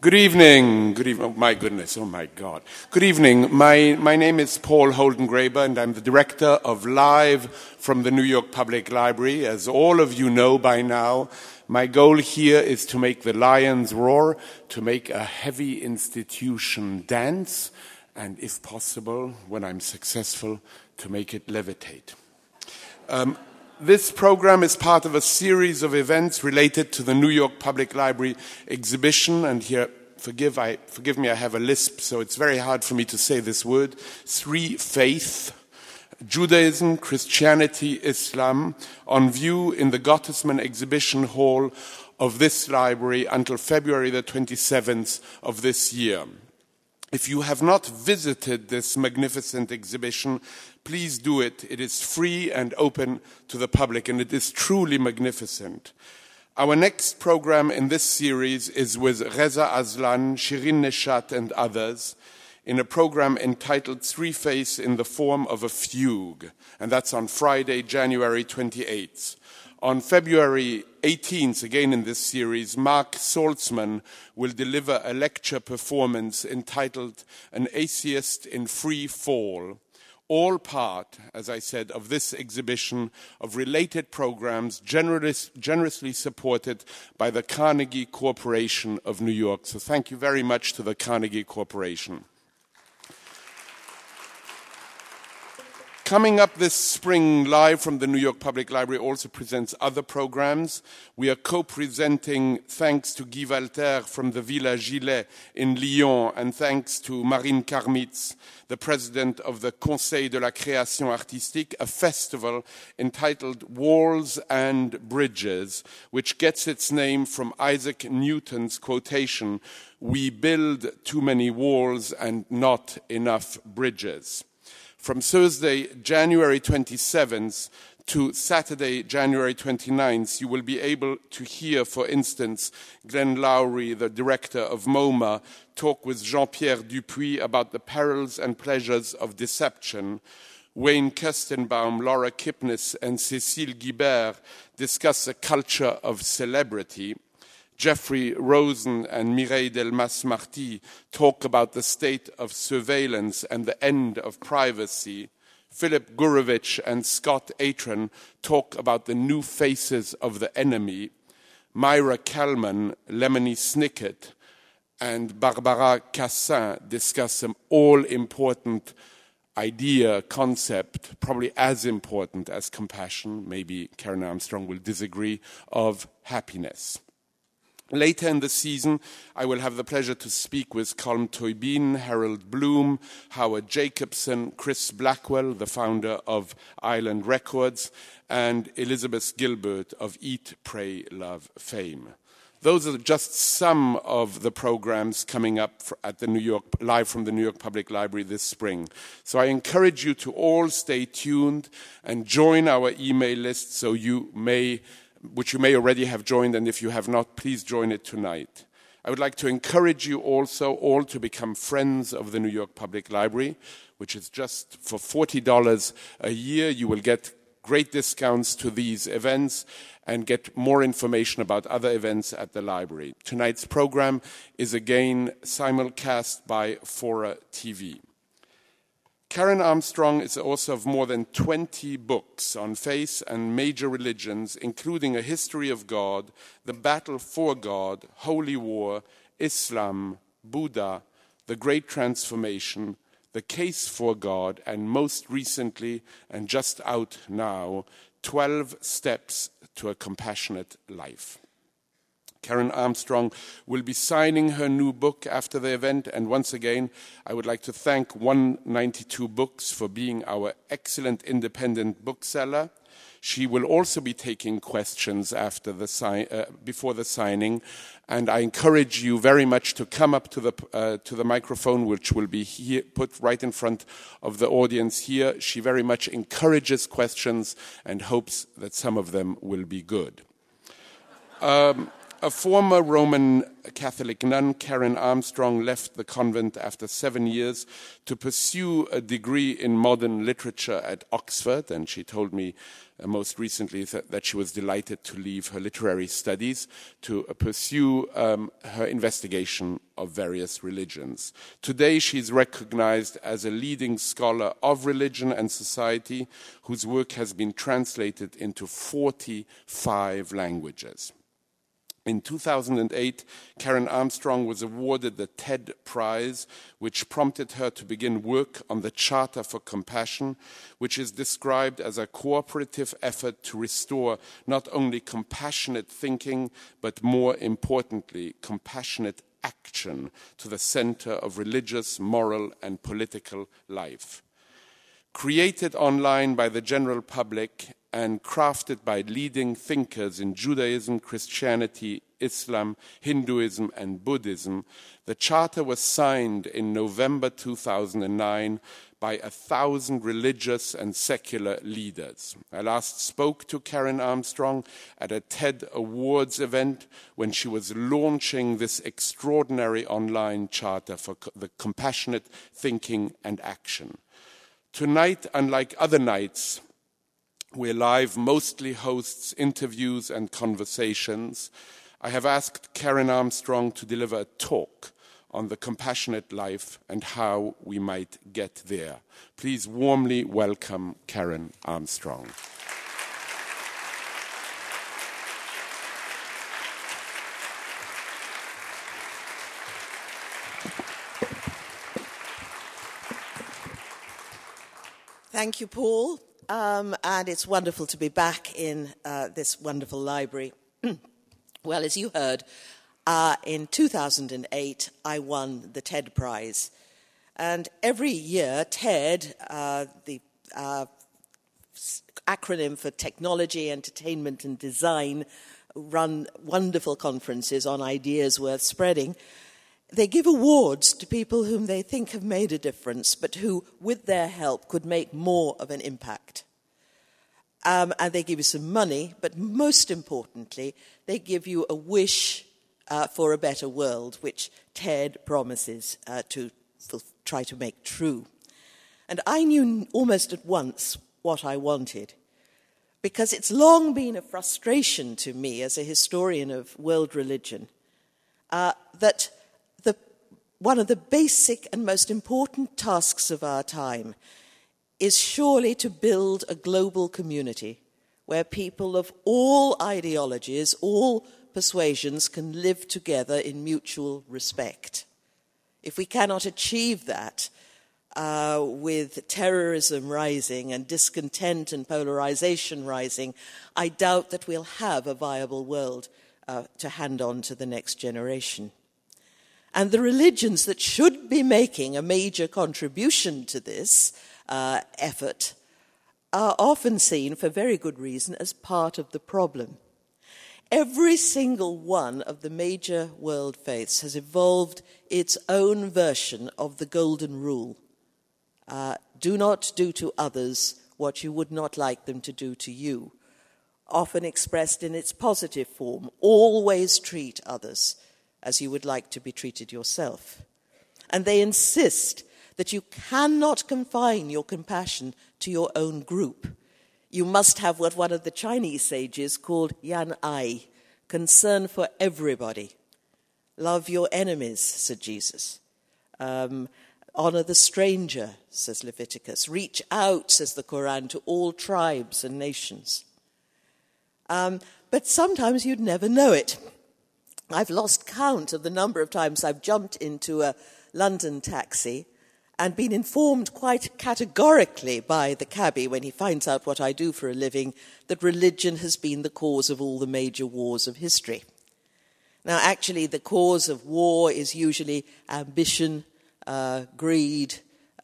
Good evening. Good evening. Oh, my goodness. Oh, my God. Good evening. My name is Paul Holden-Graeber, and I'm the director of Live from the New York Public Library. As all of you know by now, my goal here is to make the lions roar, to make a heavy institution dance, and if possible, when I'm successful, to make it levitate. This program is part of a series of events related to the New York Public Library exhibition, and here, forgive me, I have a lisp, so it's very hard for me to say this word. Three Faith, Judaism, Christianity, Islam, on view in the Gottesman Exhibition Hall of this library until February the 27th of this year. If you have not visited this magnificent exhibition, please do it. It is free and open to the public, and it is truly magnificent. Our next program in this series is with Reza Aslan, Shirin Neshat, and others in a program entitled Three Faiths in the Form of a Fugue, and that's on Friday, January 28th. On February 18th, again in this series, Mark Saltzman will deliver a lecture performance entitled An Atheist in Free Fall, all part, as I said, of this exhibition of related programs generously supported by the Carnegie Corporation of New York. So thank you very much to the Carnegie Corporation. Coming up this spring, Live from the New York Public Library also presents other programs. We are co-presenting, thanks to Guy Walter from the Villa Gilet in Lyon, and thanks to Marine Karmitz, the president of the Conseil de la Création Artistique, a festival entitled Walls and Bridges, which gets its name from Isaac Newton's quotation, "We build too many walls and not enough bridges." From Thursday, January 27th to Saturday, January 29th, you will be able to hear, for instance, Glenn Lowry, the director of MoMA, talk with Jean-Pierre Dupuis about the perils and pleasures of deception. Wayne Kirstenbaum, Laura Kipnis, and Cécile Guibert discuss the culture of celebrity. Jeffrey Rosen and Mireille Delmas-Marty talk about the state of surveillance and the end of privacy. Philip Gurevich and Scott Atran talk about the new faces of the enemy. Myra Kalman, Lemony Snicket, and Barbara Cassin discuss some all-important idea, concept, probably as important as compassion, maybe Karen Armstrong will disagree, of happiness. Later in the season, I will have the pleasure to speak with Colm Tóibín, Harold Bloom, Howard Jacobson, Chris Blackwell, the founder of Island Records, and Elizabeth Gilbert of Eat, Pray, Love fame. Those are just some of the programs coming up at the Live from the New York Public Library this spring. So I encourage you to all stay tuned and join our email list which you may already have joined, and if you have not, please join it tonight. I would like to encourage you also all to become friends of the New York Public Library, which is just for $40 a year. You will get great discounts to these events and get more information about other events at the library. Tonight's program is again simulcast by Fora TV. Karen Armstrong is the author of more than 20 books on faith and major religions, including A History of God, The Battle for God, Holy War, Islam, Buddha, The Great Transformation, The Case for God, and most recently, and just out now, 12 Steps to a Compassionate Life. Karen Armstrong will be signing her new book after the event, and once again, I would like to thank 192 Books for being our excellent independent bookseller. She will also be taking questions before the signing, and I encourage you very much to come up to the microphone, which will be here, put right in front of the audience here. She very much encourages questions and hopes that some of them will be good. A former Roman Catholic nun, Karen Armstrong, left the convent after 7 years to pursue a degree in modern literature at Oxford, and she told me most recently that she was delighted to leave her literary studies to pursue her investigation of various religions. Today, she's recognized as a leading scholar of religion and society whose work has been translated into 45 languages. In 2008, Karen Armstrong was awarded the TED Prize, which prompted her to begin work on the Charter for Compassion, which is described as a cooperative effort to restore not only compassionate thinking, but more importantly, compassionate action to the center of religious, moral, and political life. Created online by the general public and crafted by leading thinkers in Judaism, Christianity, Islam, Hinduism, and Buddhism, the Charter was signed in November 2009 by 1,000 religious and secular leaders. I last spoke to Karen Armstrong at a TED Awards event when she was launching this extraordinary online charter for the compassionate thinking and action. Tonight, unlike other nights, where Live mostly hosts interviews and conversations, I have asked Karen Armstrong to deliver a talk on the compassionate life and how we might get there. Please warmly welcome Karen Armstrong. Thank you, Paul. And it's wonderful to be back in this wonderful library. Well, as you heard, in 2008, I won the TED Prize. And every year, TED, the acronym for Technology, Entertainment and Design, run wonderful conferences on ideas worth spreading. They give awards to people whom they think have made a difference, but who, with their help, could make more of an impact. And they give you some money, but most importantly, they give you a wish for a better world, which TED promises to try to make true. And I knew almost at once what I wanted, because it's long been a frustration to me as a historian of world religion that one of the basic and most important tasks of our time is surely to build a global community where people of all ideologies, all persuasions can live together in mutual respect. If we cannot achieve that with terrorism rising and discontent and polarization rising, I doubt that we'll have a viable world to hand on to the next generation. And the religions that should be making a major contribution to this effort are often seen, for very good reason, as part of the problem. Every single one of the major world faiths has evolved its own version of the golden rule. Do not do to others what you would not like them to do to you, often expressed in its positive form. Always treat others as you would like to be treated yourself. And they insist that you cannot confine your compassion to your own group. You must have what one of the Chinese sages called yan ai, concern for everybody. Love your enemies, said Jesus. Honor the stranger, says Leviticus. Reach out, says the Quran, to all tribes and nations. But sometimes you'd never know it. I've lost count of the number of times I've jumped into a London taxi and been informed quite categorically by the cabbie when he finds out what I do for a living that religion has been the cause of all the major wars of history. Now, actually, the cause of war is usually ambition, greed,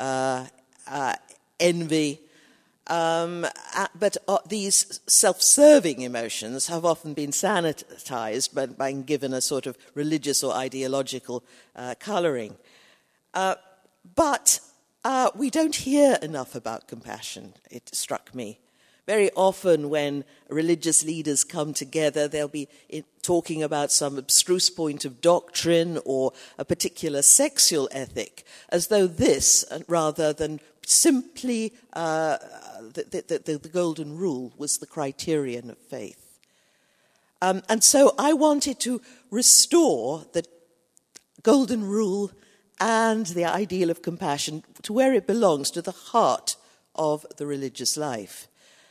envy. But these self-serving emotions have often been sanitized by being given a sort of religious or ideological coloring. But we don't hear enough about compassion, it struck me. very often when religious leaders come together, they'll be talking about some abstruse point of doctrine or a particular sexual ethic, as though this, rather than simply the golden rule, was the criterion of faith. And so I wanted to restore the golden rule and the ideal of compassion to where it belongs, to the heart of the religious life.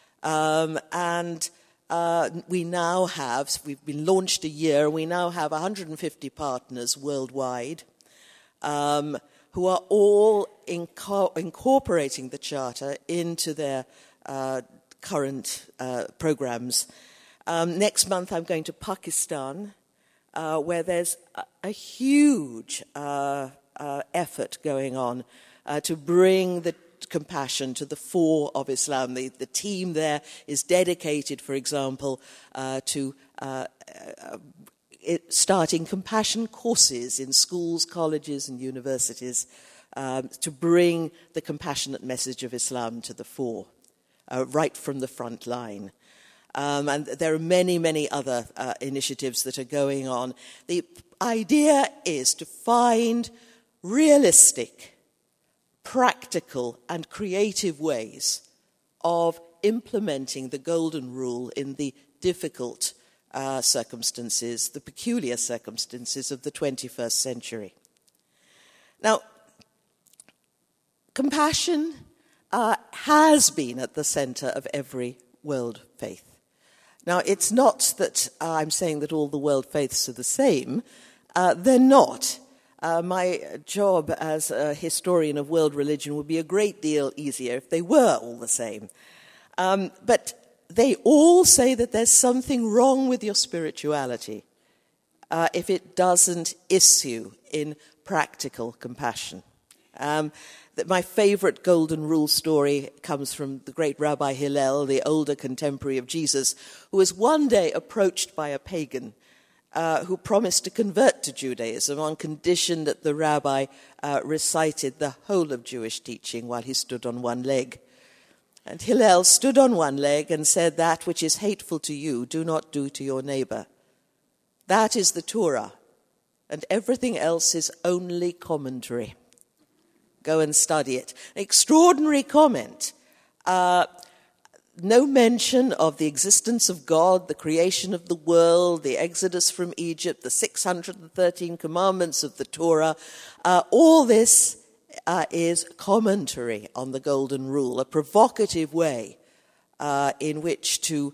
We now have, we've been launched a year, we now have 150 partners worldwide who are all incorporating the Charter into their current programs. Next month I'm going to Pakistan, where there's a huge effort going on to bring the compassion to the fore of Islam. The team there is dedicated, for example, to starting compassion courses in schools, colleges, and universities to bring the compassionate message of Islam to the fore, right from the front line. And there are many, many other initiatives that are going on. The idea is to find realistic, practical, and creative ways of implementing the golden rule in the difficult circumstances, the peculiar circumstances of the 21st century. Now, compassion has been at the center of every world faith. Now, it's not that I'm saying that all the world faiths are the same. They're not. My job as a historian of world religion would be a great deal easier if they were all the same. But they all say that there's something wrong with your spirituality if it doesn't issue in practical compassion. My favorite golden rule story comes from the great Rabbi Hillel, the older contemporary of Jesus, who was one day approached by a pagan who promised to convert to Judaism on condition that the rabbi recited the whole of Jewish teaching while he stood on one leg. And Hillel stood on one leg and said, "That which is hateful to you, do not do to your neighbor. That is the Torah, and everything else is only commentary. Go and study it." An extraordinary comment. No mention of the existence of God, the creation of the world, the exodus from Egypt, the 613 commandments of the Torah. All this is commentary on the golden rule, a provocative way in which to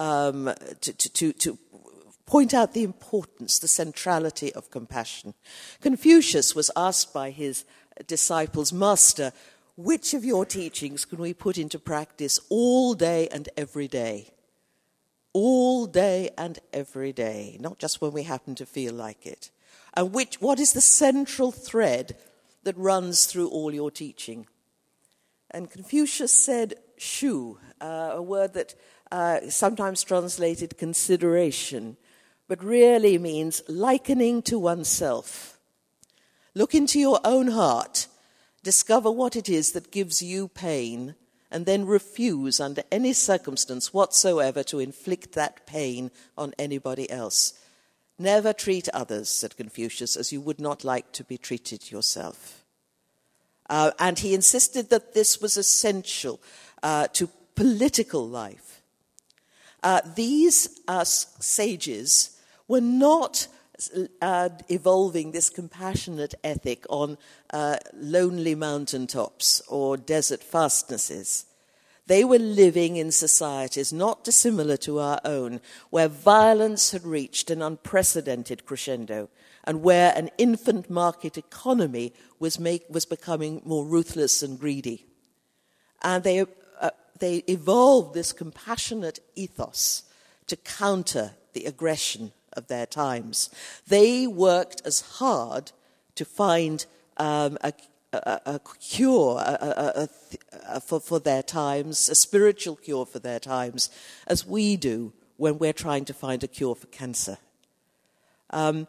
point out the importance, the centrality of compassion. Confucius was asked by his disciples, "Master, which of your teachings can we put into practice all day and every day?" All day and every day, not just when we happen to feel like it. And what is the central thread that runs through all your teaching? And Confucius said, "shu," a word that sometimes translated consideration, but really means likening to oneself. Look into your own heart, discover what it is that gives you pain, and then refuse under any circumstance whatsoever to inflict that pain on anybody else. Never treat others, said Confucius, as you would not like to be treated yourself. And he insisted that this was essential to political life. These sages were not evolving this compassionate ethic on lonely mountaintops or desert fastnesses. They were living in societies not dissimilar to our own, where violence had reached an unprecedented crescendo and where an infant market economy was becoming more ruthless and greedy. And they evolved this compassionate ethos to counter the aggression of their times. They worked as hard to find a cure for their times, a spiritual cure for their times, as we do when we're trying to find a cure for cancer. And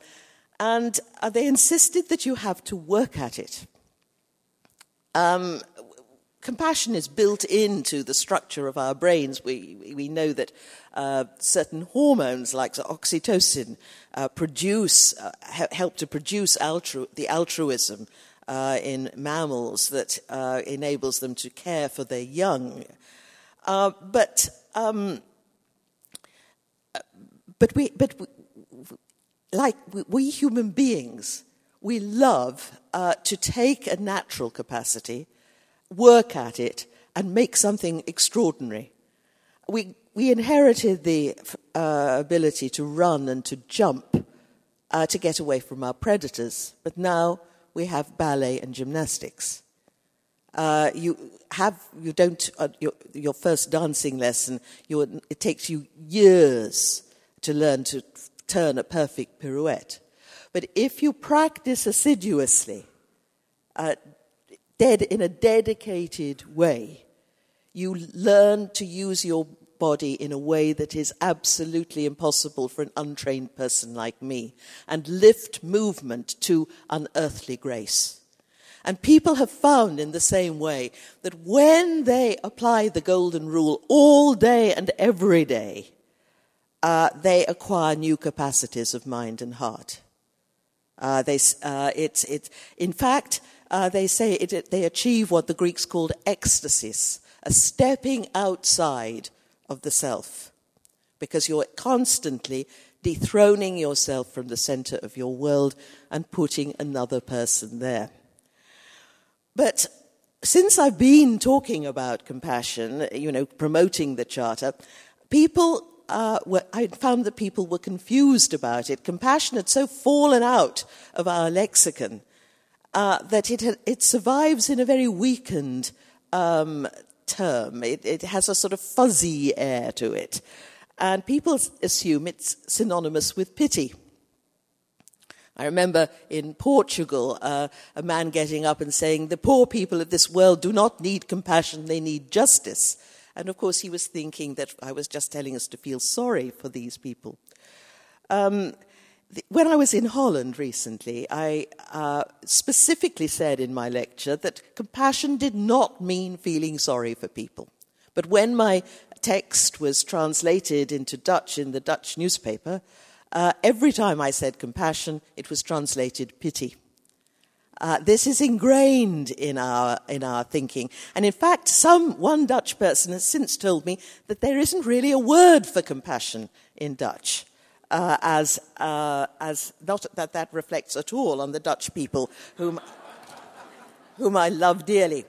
they insisted that you have to work at it. compassion is built into the structure of our brains. We know that certain hormones like oxytocin help to produce the altruism in mammals that enables them to care for their young. But we human beings, we love to take a natural capacity, work at it, and make something extraordinary. We inherited the ability to run and to jump to get away from our predators, but now we have ballet and gymnastics. Your first dancing lesson, it takes you years to learn to turn a perfect pirouette. But if you practice assiduously, in a dedicated way, you learn to use your body in a way that is absolutely impossible for an untrained person like me, and lift movement to unearthly grace. And people have found in the same way that when they apply the golden rule all day and every day, they acquire new capacities of mind and heart. They say they achieve what the Greeks called ecstasis, a stepping outside of the self, because you're constantly dethroning yourself from the center of your world and putting another person there. But since I've been talking about compassion, promoting the Charter, I found that people were confused about it. Compassion had so fallen out of our lexicon that it survives in a very weakened term. It has a sort of fuzzy air to it. And people assume it's synonymous with pity. I remember in Portugal, a man getting up and saying, the poor people of this world do not need compassion, they need justice. And of course he was thinking that I was just telling us to feel sorry for these people. When I was in Holland recently, I specifically said in my lecture that compassion did not mean feeling sorry for people. But when my text was translated into Dutch in the Dutch newspaper, every time I said compassion, it was translated pity. This is ingrained in our thinking. And in fact, one Dutch person has since told me that there isn't really a word for compassion in Dutch. As not that reflects at all on the Dutch people whom I love dearly.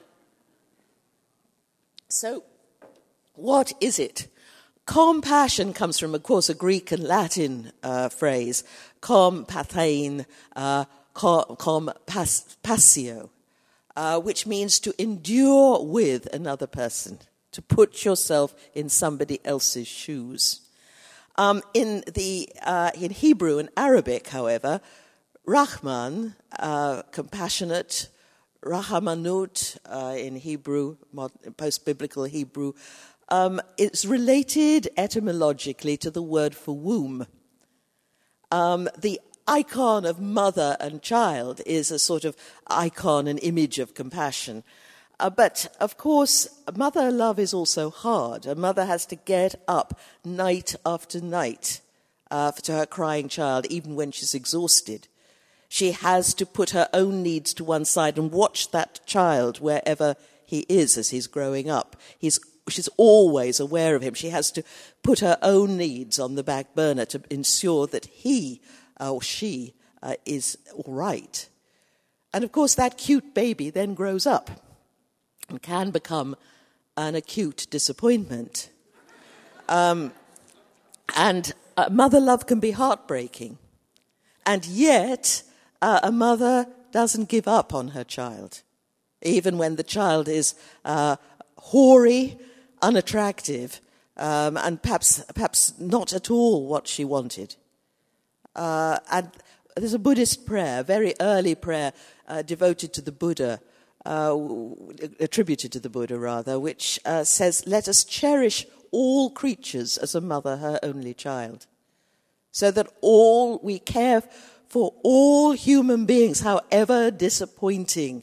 So, what is it? Compassion comes from, of course, a Greek and Latin phrase, com pathein, com passio, which means to endure with another person, to put yourself in somebody else's shoes. In Hebrew and Arabic, however, Rahman, compassionate, Rahamanut in Hebrew, post-biblical Hebrew, is related etymologically to the word for womb. The icon of mother and child is a sort of icon, an image of compassion. But, of course, mother love is also hard. A mother has to get up night after night to her crying child, even when she's exhausted. She has to put her own needs to one side and watch that child wherever he is as he's growing up. She's always aware of him. She has to put her own needs on the back burner to ensure that he or she is all right. And, of course, that cute baby then grows up and can become an acute disappointment. And mother love can be heartbreaking. And yet, a mother doesn't give up on her child, even when the child is hoary, unattractive, and perhaps not at all what she wanted. And there's a Buddhist prayer, a very early prayer devoted to the Buddha, attributed to the Buddha rather, which says, "Let us cherish all creatures as a mother her only child," so that we care for all human beings, however disappointing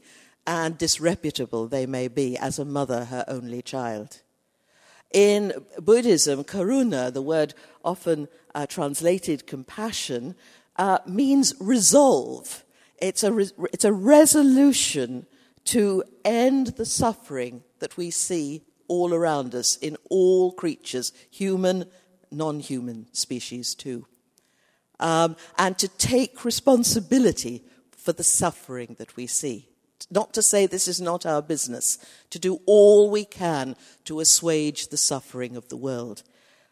and disreputable they may be, as a mother her only child. In Buddhism, karuna, the word often translated compassion, means resolve. It's a resolution to end the suffering that we see all around us in all creatures, human, non-human species too. And to take responsibility for the suffering that we see. Not to say this is not our business, to do all we can to assuage the suffering of the world.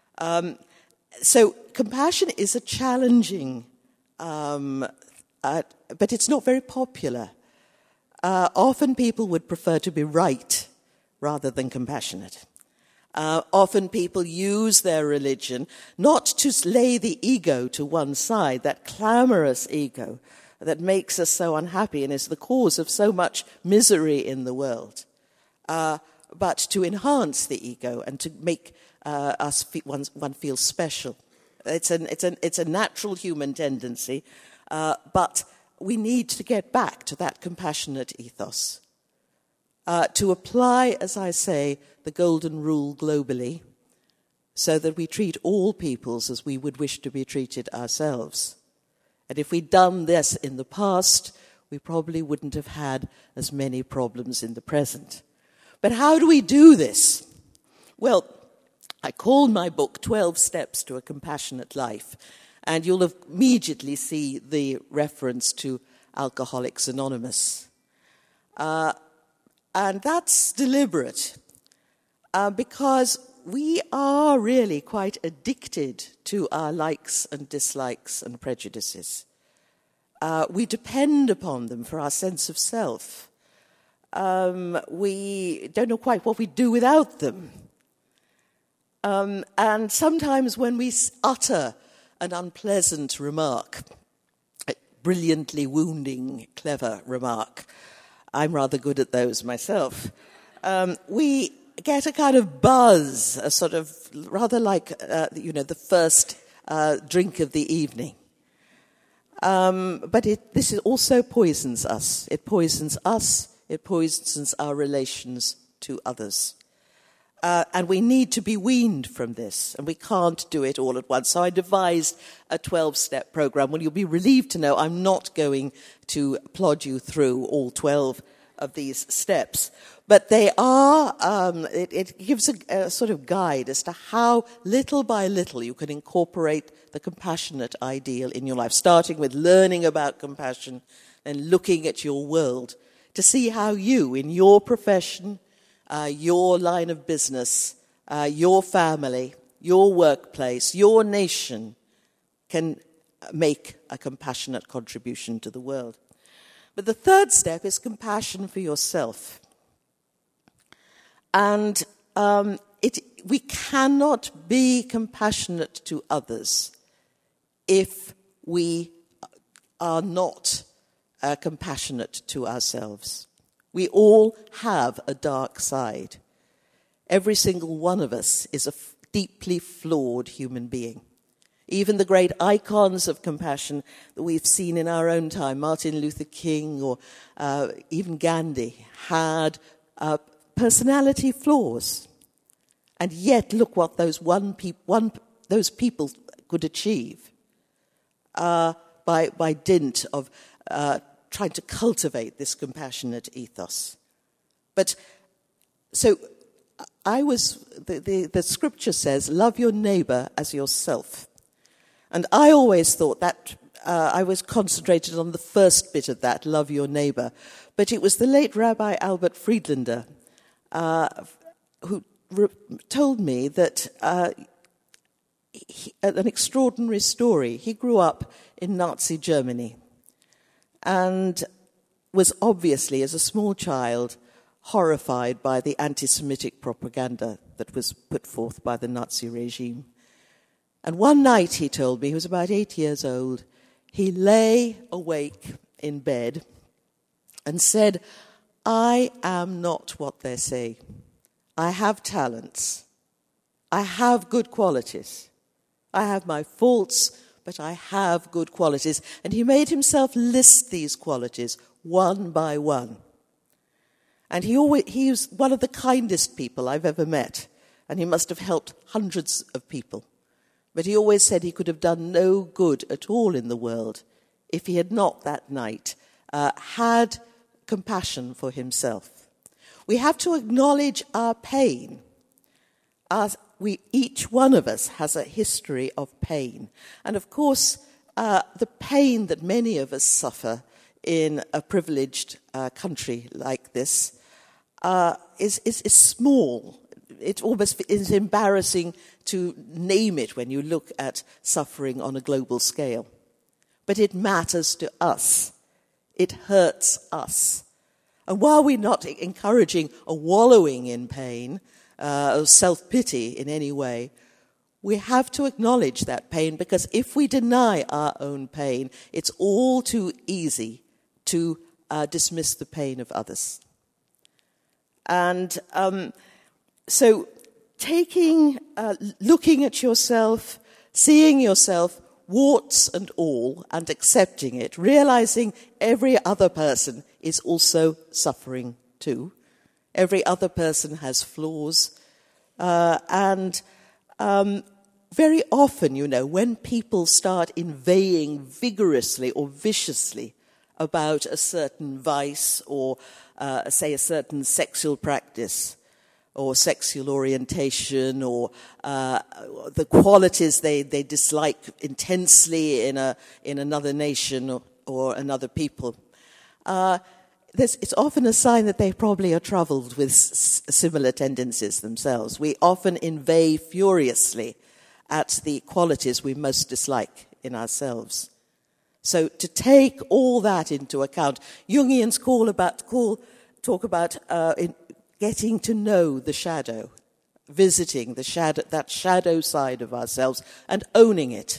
So compassion is a challenging, but it's not very popular. Often people would prefer to be right rather than compassionate. Often people use their religion not to lay the ego to one side, that clamorous ego that makes us so unhappy and is the cause of so much misery in the world, but to enhance the ego and to make one feel special. It's a natural human tendency, but we need to get back to that compassionate ethos, to apply, as I say, the golden rule globally, so that we treat all peoples as we would wish to be treated ourselves. And if we'd done this in the past, we probably wouldn't have had as many problems in the present. But how do we do this? Well, I called my book 12 Steps to a Compassionate Life, and you'll immediately see the reference to Alcoholics Anonymous. And that's deliberate, because we are really quite addicted to our likes and dislikes and prejudices. We depend upon them for our sense of self. We don't know quite what we'd do without them. And sometimes when we utter an unpleasant remark, a brilliantly wounding, clever remark, I'm rather good at those myself, we get a kind of buzz, a sort of rather like, the first drink of the evening. But this also poisons us. It poisons us. It poisons our relations to others. And we need to be weaned from this, and we can't do it all at once. So I devised a 12-step program. Well, you'll be relieved to know I'm not going to plod you through all 12 of these steps, but they are, it gives a sort of guide as to how little by little you can incorporate the compassionate ideal in your life, starting with learning about compassion and looking at your world to see how you, in your profession, your line of business, your family, your workplace, your nation can make a compassionate contribution to the world. But the third step is compassion for yourself. And we cannot be compassionate to others if we are not compassionate to ourselves. We all have a dark side. Every single one of us is a deeply flawed human being. Even the great icons of compassion that we've seen in our own time, Martin Luther King or even Gandhi, had personality flaws. And yet, look what those people could achieve by dint of trying to cultivate this compassionate ethos. But so the scripture says, love your neighbor as yourself. And I always thought that I was concentrated on the first bit of that, love your neighbor. But it was the late Rabbi Albert Friedlander who told me that an extraordinary story. He grew up in Nazi Germany and was obviously, as a small child, horrified by the anti-Semitic propaganda that was put forth by the Nazi regime. And one night, he told me, he was about 8 years old, he lay awake in bed and said, I am not what they say. I have talents. I have good qualities. I have my faults, but I have good qualities. And he made himself list these qualities one by one. And he was one of the kindest people I've ever met. And he must have helped hundreds of people. But he always said he could have done no good at all in the world if he had not that night had compassion for himself. We have to acknowledge our pain. Each one of us has a history of pain. And of course, the pain that many of us suffer in a privileged country like this is small. It almost is embarrassing to name it when you look at suffering on a global scale. But it matters to us. It hurts us. And while we're not encouraging a wallowing in pain, or self-pity in any way, we have to acknowledge that pain, because if we deny our own pain, it's all too easy to dismiss the pain of others. And so looking at yourself, seeing yourself, warts and all, and accepting it, realizing every other person is also suffering too. Every other person has flaws. And very often, when people start inveighing vigorously or viciously about a certain vice or, say, a certain sexual practice or sexual orientation or the qualities they dislike intensely in another nation or another people, it's often a sign that they probably are troubled with similar tendencies themselves. We often inveigh furiously at the qualities we most dislike in ourselves. So to take all that into account, Jungians talk about getting to know the shadow, visiting that shadow side of ourselves and owning it,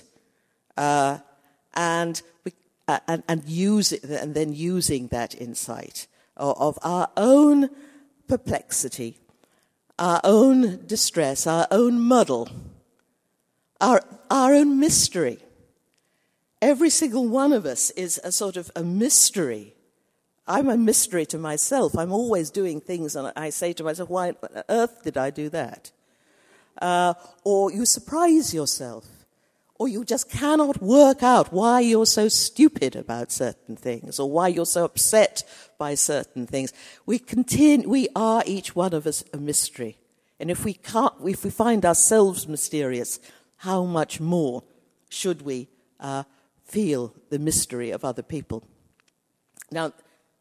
and use it, and then using that insight of our own perplexity, our own distress, our own muddle, our own mystery. Every single one of us is a sort of a mystery. I'm a mystery to myself. I'm always doing things, and I say to myself, why on earth did I do that? Or you surprise yourself. Or you just cannot work out why you're so stupid about certain things, or why you're so upset by certain things. We are each one of us a mystery. And if we find ourselves mysterious, how much more should we feel the mystery of other people? Now,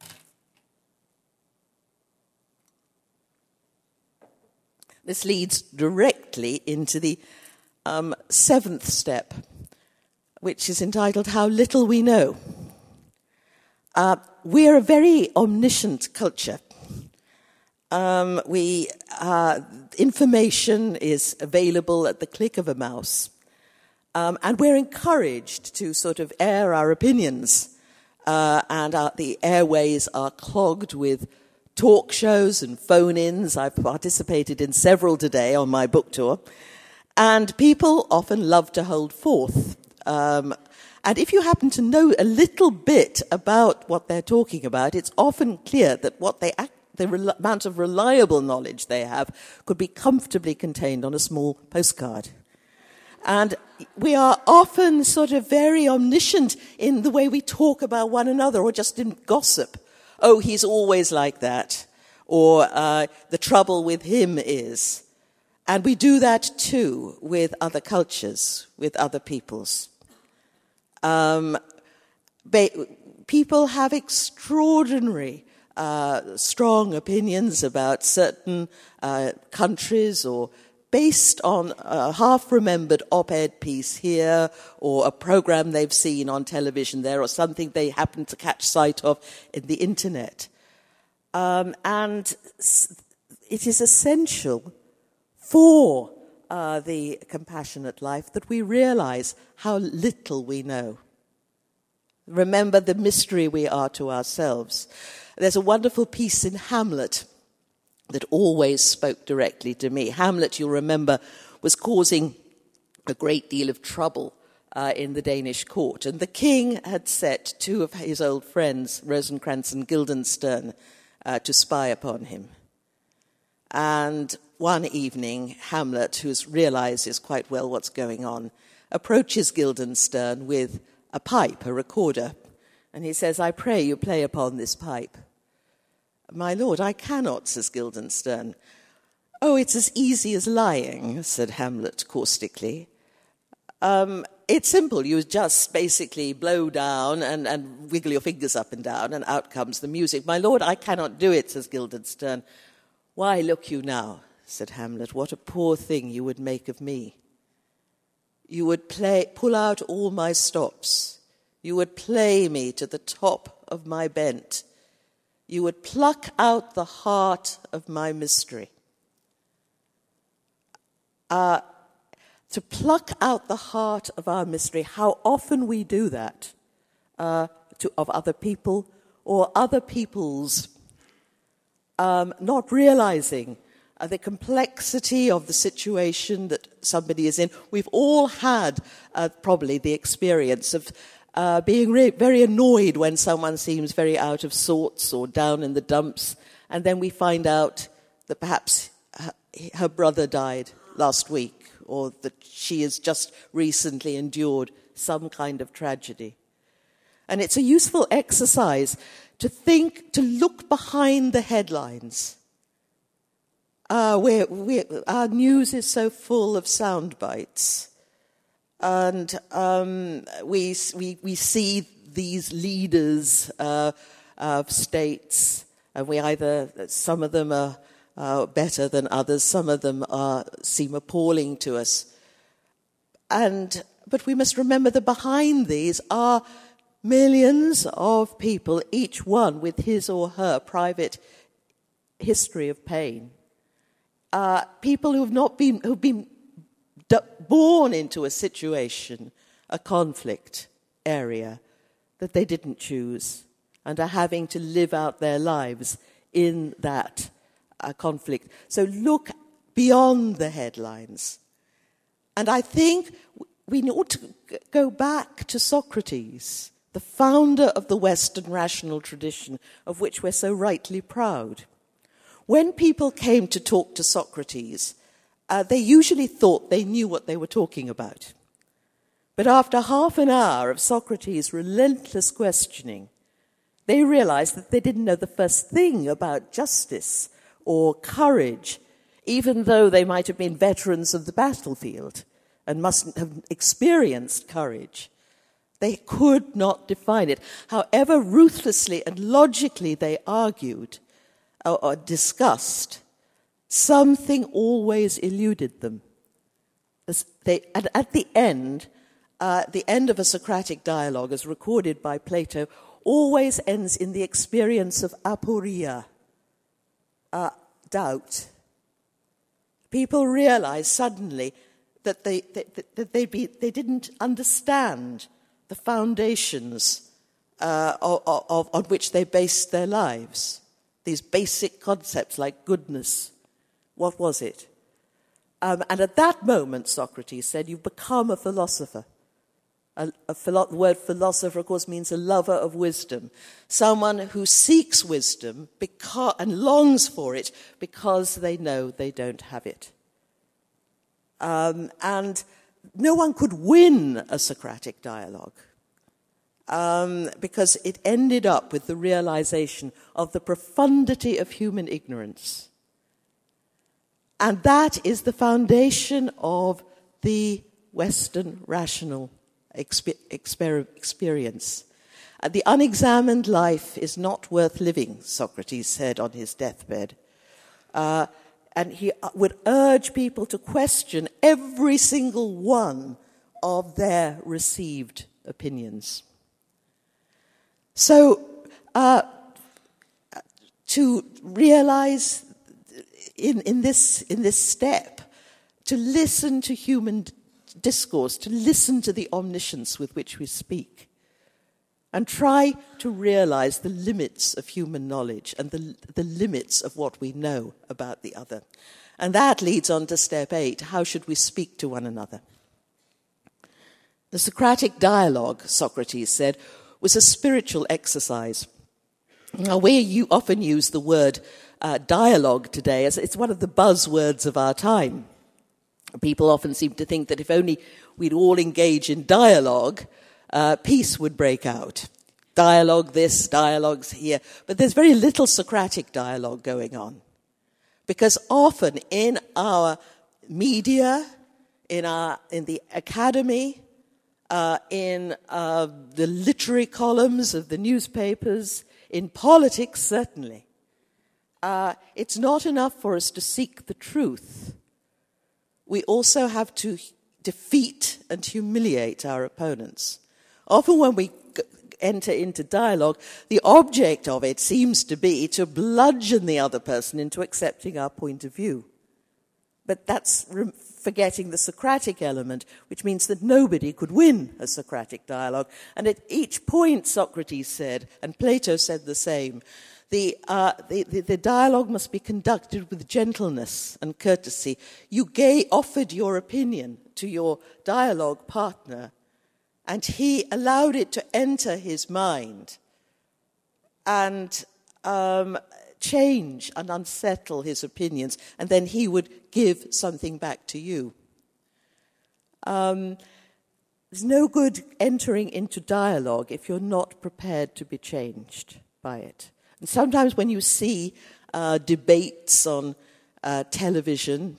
this leads directly into the seventh step, which is entitled How Little We Know. We're a very omniscient culture. Information is available at the click of a mouse. And we're encouraged to sort of air our opinions. And the airways are clogged with talk shows and phone-ins. I've participated in several today on my book tour. And people often love to hold forth. And if you happen to know a little bit about what they're talking about, it's often clear that the amount of reliable knowledge they have could be comfortably contained on a small postcard. And we are often sort of very omniscient in the way we talk about one another, or just in gossip. Oh, he's always like that. Or the trouble with him is. And we do that too with other cultures, with other peoples. People have extraordinary strong opinions about certain countries, or based on a half-remembered op-ed piece here, or a program they've seen on television there, or something they happen to catch sight of in the internet. And it is essential for the compassionate life that we realize how little we know. Remember the mystery we are to ourselves. There's a wonderful piece in Hamlet that always spoke directly to me. Hamlet, you'll remember, was causing a great deal of trouble in the Danish court. And the king had set two of his old friends, Rosencrantz and Guildenstern, to spy upon him. And one evening, Hamlet, who realizes quite well what's going on, approaches Guildenstern with a pipe, a recorder, and he says, "I pray you play upon this pipe." "My lord, I cannot," says Guildenstern. "Oh, it's as easy as lying," said Hamlet caustically. It's simple. You just basically blow down and wiggle your fingers up and down, and out comes the music. "My lord, I cannot do it," says Guildenstern. "Why, look you now," said Hamlet, "what a poor thing you would make of me. You would pull out all my stops. You would play me to the top of my bent. You would pluck out the heart of my mystery." To pluck out the heart of our mystery, how often we do that of other people or other people's, not realizing the complexity of the situation that somebody is in. We've all had probably the experience of being very annoyed when someone seems very out of sorts or down in the dumps, and then we find out that perhaps her brother died last week, or that she has just recently endured some kind of tragedy. And it's a useful exercise to look behind the headlines. Our news is so full of sound bites. And we see these leaders of states, and some of them are better than others. Some of them seem appalling to us. But we must remember that behind these are millions of people, each one with his or her private history of pain. People who've been born into a situation, a conflict area that they didn't choose, and are having to live out their lives in that conflict. So look beyond the headlines. And I think we ought to go back to Socrates, the founder of the Western rational tradition, of which we're so rightly proud. When people came to talk to Socrates, they usually thought they knew what they were talking about. But after half an hour of Socrates' relentless questioning, they realized that they didn't know the first thing about justice or courage, even though they might have been veterans of the battlefield and mustn't have experienced courage. They could not define it. However ruthlessly and logically they argued or discussed, something always eluded them. And at the end of a Socratic dialogue, as recorded by Plato, always ends in the experience of aporia, doubt. People realize suddenly that they didn't understand the foundations on which they based their lives. These basic concepts like goodness. What was it? And at that moment, Socrates said, "You've become a philosopher." The word philosopher, of course, means a lover of wisdom. Someone who seeks wisdom and longs for it because they know they don't have it. And no one could win a Socratic dialogue because it ended up with the realization of the profundity of human ignorance. And that is the foundation of the Western rational experience. The unexamined life is not worth living, Socrates said on his deathbed. And he would urge people to question every single one of their received opinions. So, to realize in this step, to listen to human discourse, to listen to the omniscience with which we speak, and try to realize the limits of human knowledge and the limits of what we know about the other. And that leads on to step 8. How should we speak to one another? The Socratic dialogue, Socrates said, was a spiritual exercise. Now, we often use the word dialogue today as it's one of the buzzwords of our time. People often seem to think that if only we'd all engage in dialogue, peace would break out. Dialogue this, dialogues here. But there's very little Socratic dialogue going on. Because often in our media, in the academy, in the literary columns of the newspapers, in politics certainly, it's not enough for us to seek the truth. We also have to defeat and humiliate our opponents. Often when we enter into dialogue, the object of it seems to be to bludgeon the other person into accepting our point of view. But that's forgetting the Socratic element, which means that nobody could win a Socratic dialogue. And at each point, Socrates said, and Plato said the same, the dialogue must be conducted with gentleness and courtesy. You offered your opinion to your dialogue partner, and he allowed it to enter his mind and change and unsettle his opinions, and then he would give something back to you. There's no good entering into dialogue if you're not prepared to be changed by it. And sometimes when you see debates on television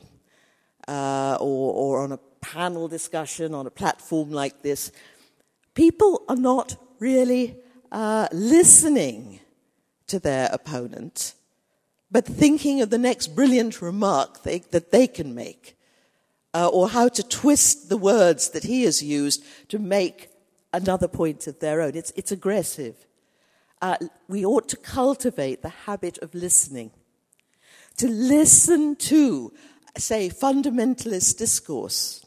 or on a panel discussion on a platform like this, people are not really listening to their opponent, but thinking of the next brilliant remark that they can make, or how to twist the words that he has used to make another point of their own. It's aggressive. We ought to cultivate the habit of listening. To listen to, say, fundamentalist discourse,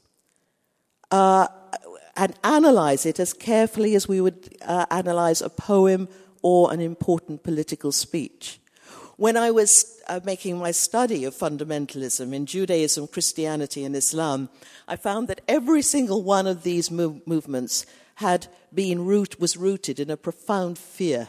and analyze it as carefully as we would analyze a poem or an important political speech. When I was making my study of fundamentalism in Judaism, Christianity, and Islam, I found that every single one of these movements was rooted in a profound fear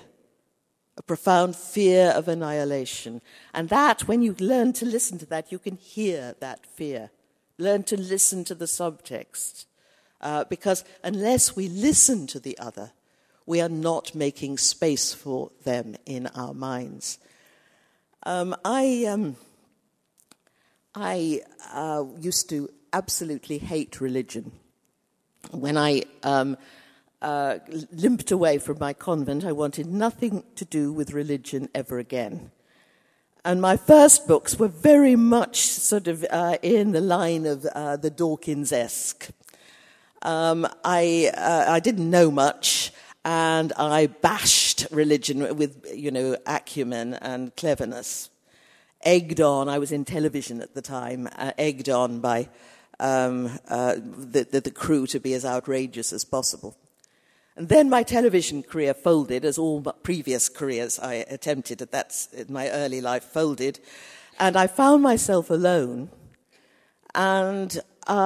of annihilation. And that, when you learn to listen to that, you can hear that fear. Learn to listen to the subtext. Because unless we listen to the other, we are not making space for them in our minds. I used to absolutely hate religion. When I limped away from my convent, I wanted nothing to do with religion ever again. And my first books were very much sort of in the line of the Dawkins-esque. I didn't know much, and I bashed religion with, acumen and cleverness. Egged on, I was in television at the time, egged on by the crew to be as outrageous as possible. And then my television career folded, as all previous careers I attempted in my early life folded, and I found myself alone, and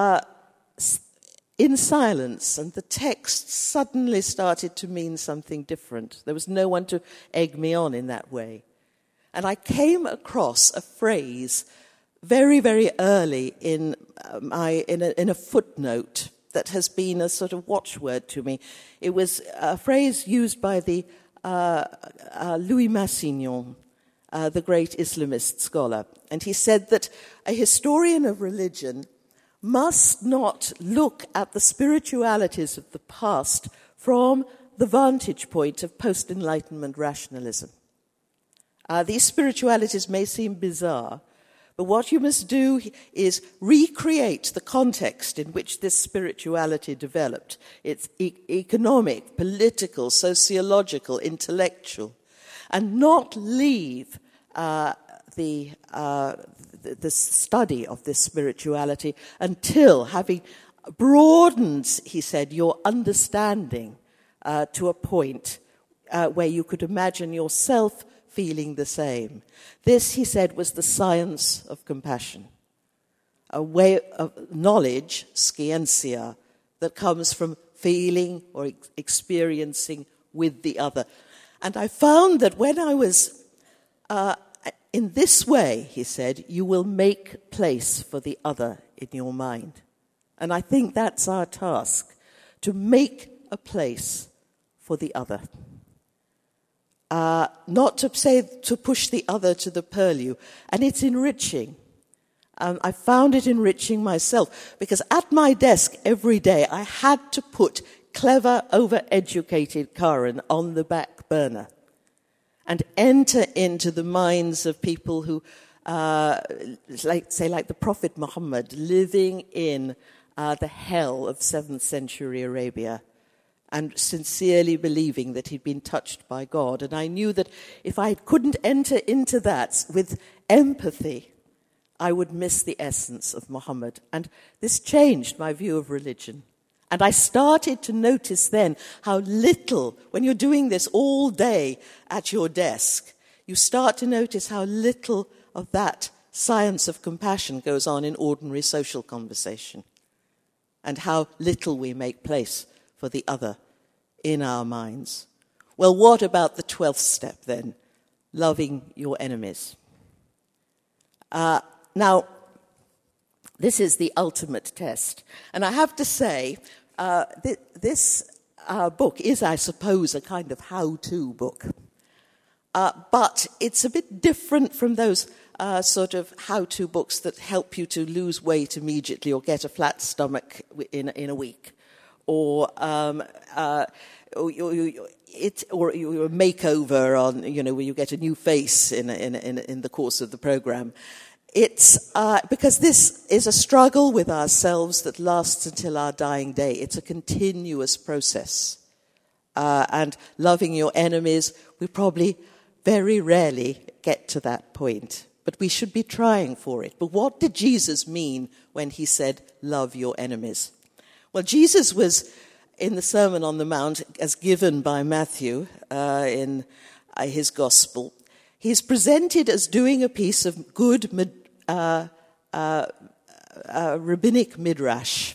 in silence, and the text suddenly started to mean something different. There was no one to egg me on in that way. And I came across a phrase very, very early in a footnote that has been a sort of watchword to me. It was a phrase used by the Louis Massignon, the great Islamist scholar. And he said that a historian of religion must not look at the spiritualities of the past from the vantage point of post-Enlightenment rationalism. These spiritualities may seem bizarre, but what you must do is recreate the context in which this spirituality developed. It's economic, political, sociological, intellectual, and not leave the study of this spirituality until, having broadened, he said, your understanding to a point where you could imagine yourself feeling the same. This, he said, was the science of compassion, a way of knowledge, scientia, that comes from feeling or experiencing with the other. And I found that when I was in this way, he said, you will make place for the other in your mind. And I think that's our task, to make a place for the other. Not to say to push the other to the purlieu. And it's enriching. I found it enriching myself, because at my desk every day I had to put clever, over-educated Karen on the back burner and enter into the minds of people who, like the Prophet Muhammad, living in the hell of 7th century Arabia and sincerely believing that he'd been touched by God. And I knew that if I couldn't enter into that with empathy, I would miss the essence of Muhammad. And this changed my view of religion. And I started to notice then how little, when you're doing this all day at your desk, you start to notice how little of that science of compassion goes on in ordinary social conversation, and how little we make place for the other in our minds. Well, what about the 12th step then? Loving your enemies. Now, this is the ultimate test. And I have to say, this book is, I suppose, a kind of how-to book. But it's a bit different from those sort of how-to books that help you to lose weight immediately or get a flat stomach in a week, or your makeover on, where you get a new face in the course of the program. It's because this is a struggle with ourselves that lasts until our dying day. It's a continuous process. And loving your enemies, we probably very rarely get to that point. But we should be trying for it. But what did Jesus mean when he said, love your enemies? Well, Jesus was in the Sermon on the Mount, as given by Matthew in his Gospel. He's presented as doing a piece of good rabbinic midrash,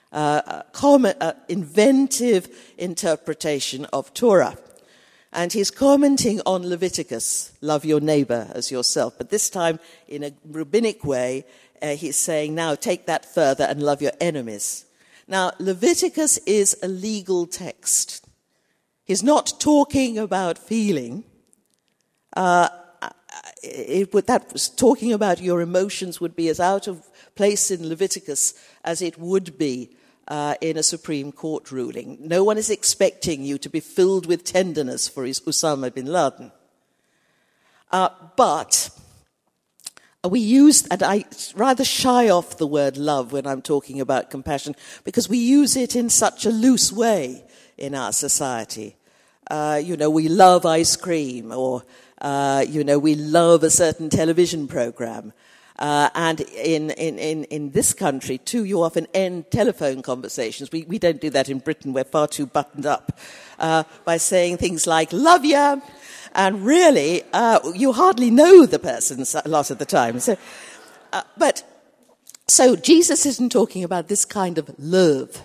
inventive interpretation of Torah. And he's commenting on Leviticus, love your neighbor as yourself. But this time, in a rabbinic way, he's saying, now take that further and love your enemies. Now, Leviticus is a legal text. He's not talking about feeling. That was talking about your emotions would be as out of place in Leviticus as it would be in a Supreme Court ruling. No one is expecting you to be filled with tenderness for Osama bin Laden. But we use, and I rather shy off the word love when I'm talking about compassion, because we use it in such a loose way in our society. We love ice cream, or we love a certain television program. And in this country, too, you often end telephone conversations. We don't do that in Britain. We're far too buttoned up by saying things like, love ya. And really, you hardly know the person a lot of the time. So Jesus isn't talking about this kind of love.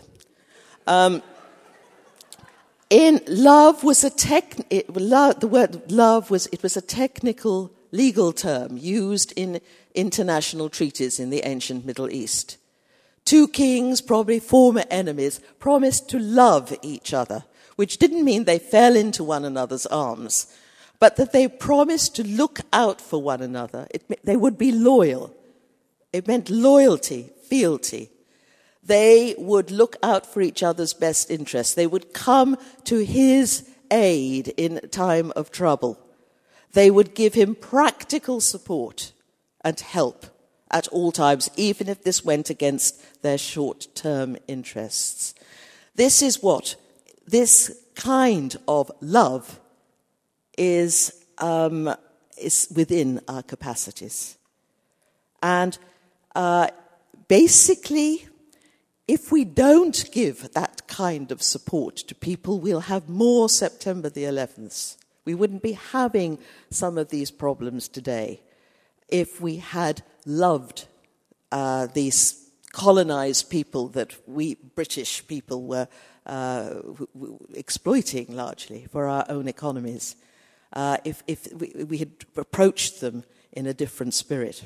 In love was the word love was a technical legal term used in international treaties in the ancient Middle East. Two kings, probably former enemies, promised to love each other, which didn't mean they fell into one another's arms, but that they promised to look out for one another. They would be loyal. It meant loyalty, fealty. They would look out for each other's best interests. They would come to his aid in time of trouble. They would give him practical support and help at all times, even if this went against their short-term interests. This is what this kind of love is within our capacities. And basically, if we don't give that kind of support to people, we'll have more September the 11th. We wouldn't be having some of these problems today if we had loved these colonized people that we British people were exploiting largely for our own economies. if we had approached them in a different spirit.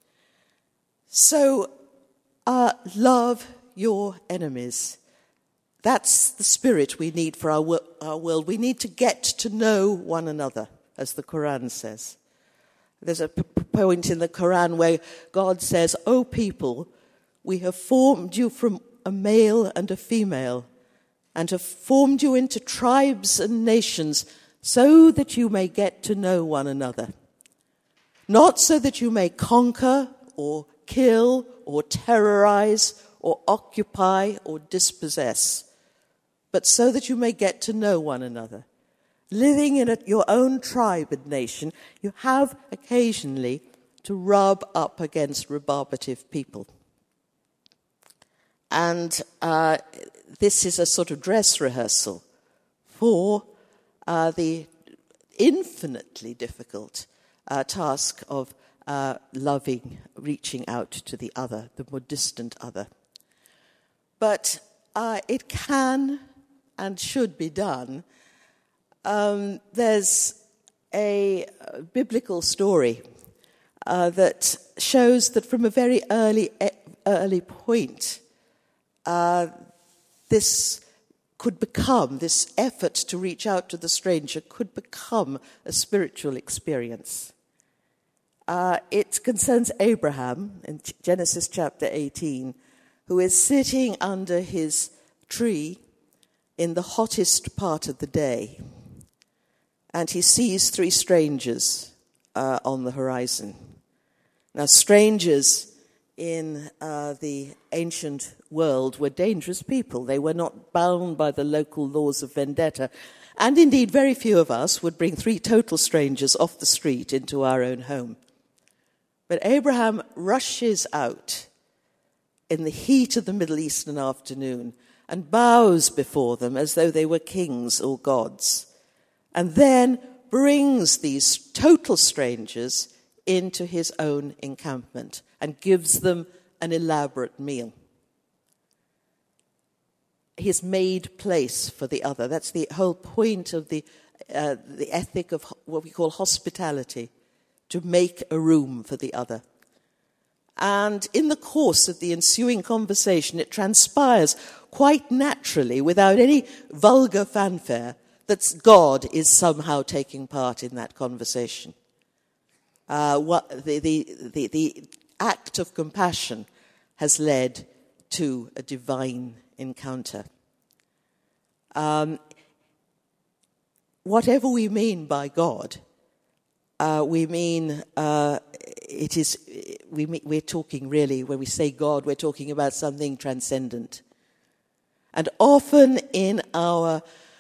So, love your enemies. That's the spirit we need for our world. We need to get to know one another, as the Quran says. There's a point in the Quran where God says, "O people, we have formed you from a male and a female, and have formed you into tribes and nations so that you may get to know one another. Not so that you may conquer or kill or terrorize or occupy or dispossess, but so that you may get to know one another. Living in your own tribe and nation, you have occasionally to rub up against rebarbative people." And this is a sort of dress rehearsal for the infinitely difficult task of loving, reaching out to the other, the more distant other. But it can and should be done. There's a biblical story that shows that from a very early point, this effort to reach out to the stranger could become a spiritual experience. It concerns Abraham in Genesis chapter 18, who is sitting under his tree in the hottest part of the day, and he sees three strangers on the horizon. Now, strangers in the ancient world were dangerous people. They were not bound by the local laws of vendetta. And indeed, very few of us would bring three total strangers off the street into our own home. But Abraham rushes out in the heat of the Middle Eastern afternoon and bows before them as though they were kings or gods, and then brings these total strangers into his own encampment and gives them an elaborate meal. He's made place for the other. That's the whole point of the ethic of what we call hospitality, to make a room for the other. And in the course of the ensuing conversation, it transpires quite naturally, without any vulgar fanfare, that God is somehow taking part in that conversation. The act of compassion has led to a divine encounter. Whatever we mean by God, we're talking really, when we say God, we're talking about something transcendent. And often in our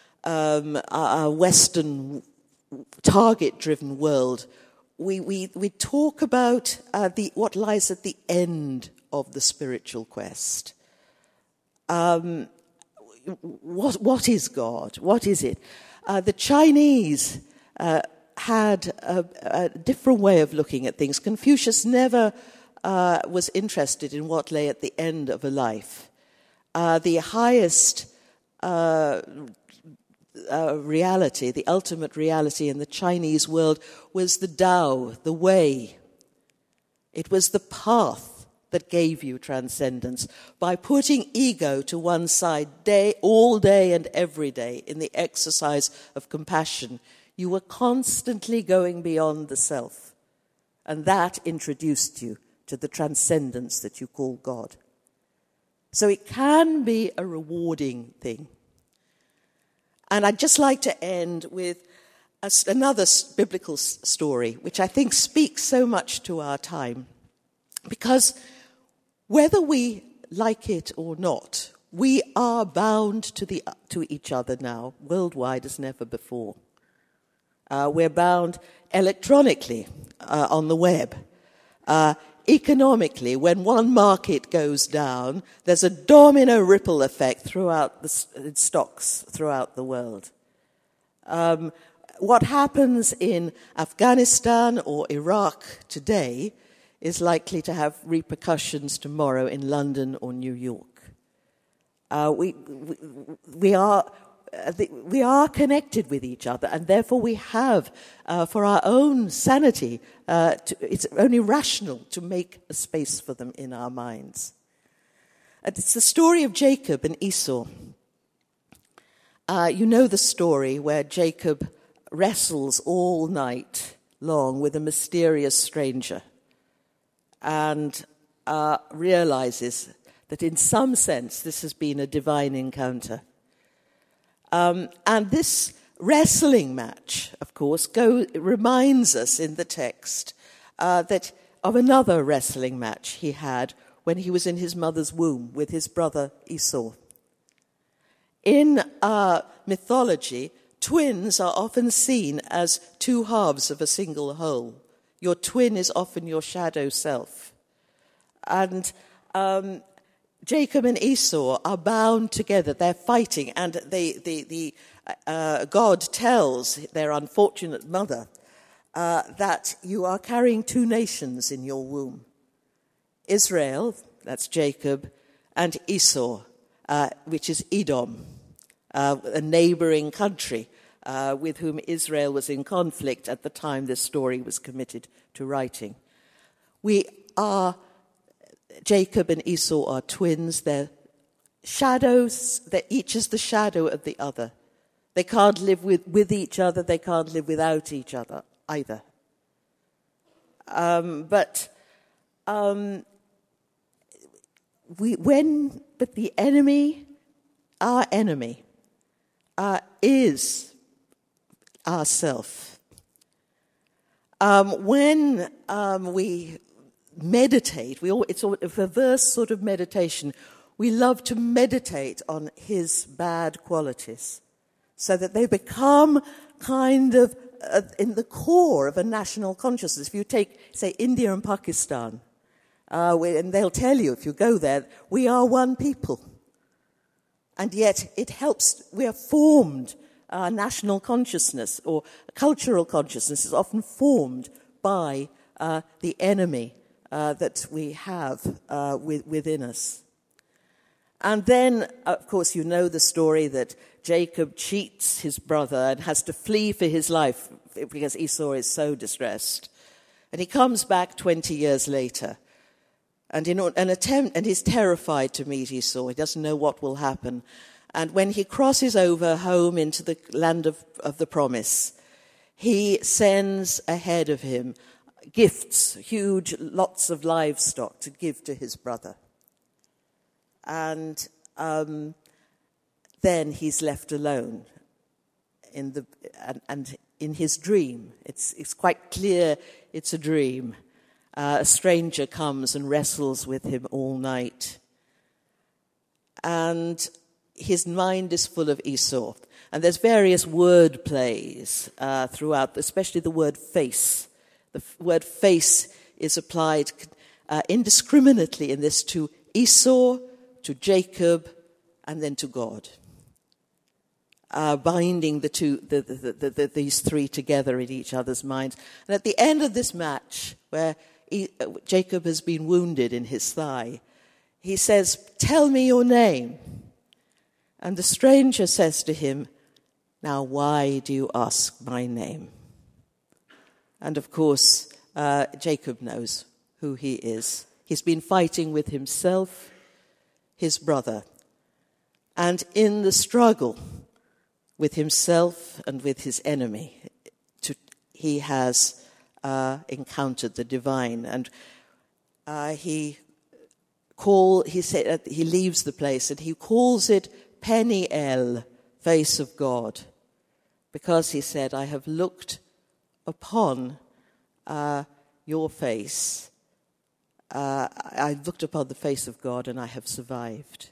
Western target-driven world, we talk about what lies at the end of the spiritual quest. What is God? What is it? The Chinese had a different way of looking at things. Confucius never was interested in what lay at the end of a life. The highest reality, the ultimate reality in the Chinese world was the Tao, the way. It was the path that gave you transcendence. By putting ego to one side all day and every day in the exercise of compassion, you were constantly going beyond the self. And that introduced you to the transcendence that you call God. So it can be a rewarding thing. And I'd just like to end with another biblical story, which I think speaks so much to our time. Because whether we like it or not, we are bound to each other now, worldwide as never before. We're bound electronically on the web. Economically, when one market goes down, there's a domino ripple effect throughout the stocks throughout the world. What happens in Afghanistan or Iraq today is likely to have repercussions tomorrow in London or New York. We are we are connected with each other, and therefore we have, for our own sanity, it's only rational to make a space for them in our minds. And it's the story of Jacob and Esau. You know the story where Jacob wrestles all night long with a mysterious stranger and realizes that in some sense this has been a divine encounter. And this wrestling match, of course, reminds us in the text that of another wrestling match he had when he was in his mother's womb with his brother Esau. In mythology, twins are often seen as two halves of a single whole. Your twin is often your shadow self. And Jacob and Esau are bound together. They're fighting, and God tells their unfortunate mother that you are carrying two nations in your womb. Israel, that's Jacob, and Esau, which is Edom, a neighboring country with whom Israel was in conflict at the time this story was committed to writing. Jacob and Esau are twins. They're shadows. Each is the shadow of the other. They can't live with each other. They can't live without each other either. But the enemy, our enemy, is ourself. When we meditate, it's a perverse sort of meditation. We love to meditate on his bad qualities so that they become kind of in the core of a national consciousness. If you take, say, India and Pakistan, and they'll tell you, if you go there, we are one people. And yet it helps, we are formed, our national consciousness or cultural consciousness is often formed by the enemy that we have within us. And then, of course, you know the story that Jacob cheats his brother and has to flee for his life because Esau is so distressed. And he comes back 20 years later. And in an attempt, and he's terrified to meet Esau. He doesn't know what will happen. And when he crosses over home into the land of the promise, he sends ahead of him gifts, huge lots of livestock to give to his brother. And then he's left alone and in his dream. It's quite clear it's a dream. A stranger comes and wrestles with him all night. And his mind is full of Esau. And there's various word plays throughout, especially the word face. The word face is applied indiscriminately in this to Esau, to Jacob, and then to God. Binding these three together in each other's minds. And at the end of this match, where Jacob has been wounded in his thigh, he says, "Tell me your name." And the stranger says to him, "Now why do you ask my name?" And of course, Jacob knows who he is. He's been fighting with himself, his brother. And in the struggle with himself and with his enemy, he has encountered the divine. And he leaves the place and he calls it Peniel, face of God, because he said, "I have looked upon your face. I looked upon the face of God and I have survived."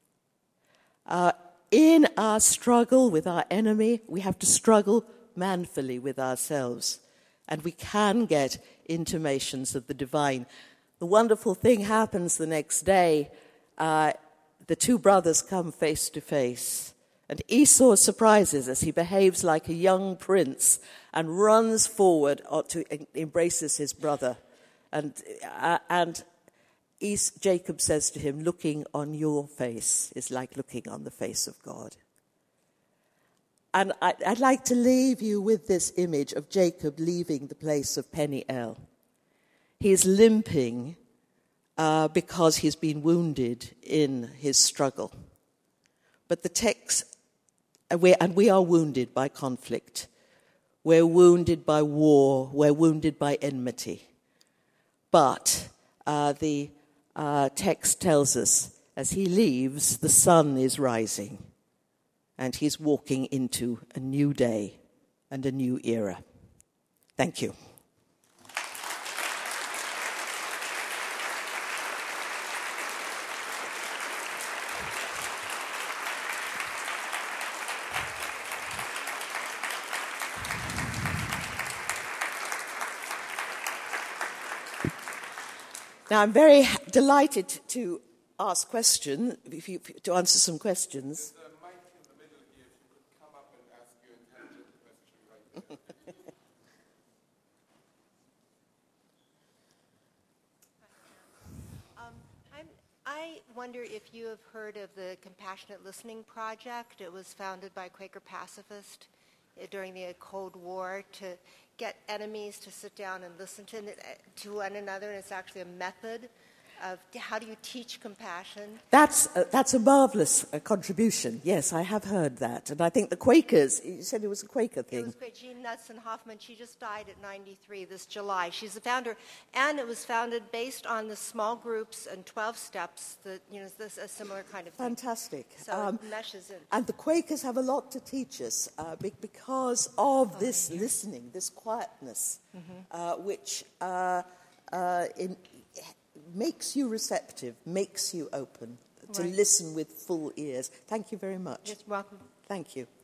In our struggle with our enemy, we have to struggle manfully with ourselves. And we can get intimations of the divine. The wonderful thing happens the next day. The two brothers come face to face. And Esau surprises us. He behaves like a young prince and runs forward embraces his brother. And Jacob says to him, "Looking on your face is like looking on the face of God." And I'd like to leave you with this image of Jacob leaving the place of Peniel. He's limping because he's been wounded in his struggle. But the text, and we are wounded by conflict. We're wounded by war. We're wounded by enmity. But the text tells us, as he leaves, the sun is rising, and he's walking into a new day and a new era. Thank you. Now, I'm very delighted to ask questions, to answer some questions. There's a mic in the middle here. If you could come up and ask your intelligent question right there. I wonder if you have heard of the Compassionate Listening Project. It was founded by Quaker pacifists during the Cold War to get enemies to sit down and listen to one another, and it's actually a method of how do you teach compassion. That's a marvellous contribution. Yes, I have heard that. And I think the Quakers, you said it was a Quaker thing. It was great. Jean Knudsen Hoffman, she just died at 93 this July. She's the founder, and it was founded based on the small groups and 12 steps, that, this a similar kind of thing. Fantastic. So it meshes in. And the Quakers have a lot to teach us because of this listening, this quietness, which makes you receptive, makes you open to listen with full ears. Thank you very much. You're welcome. Thank you.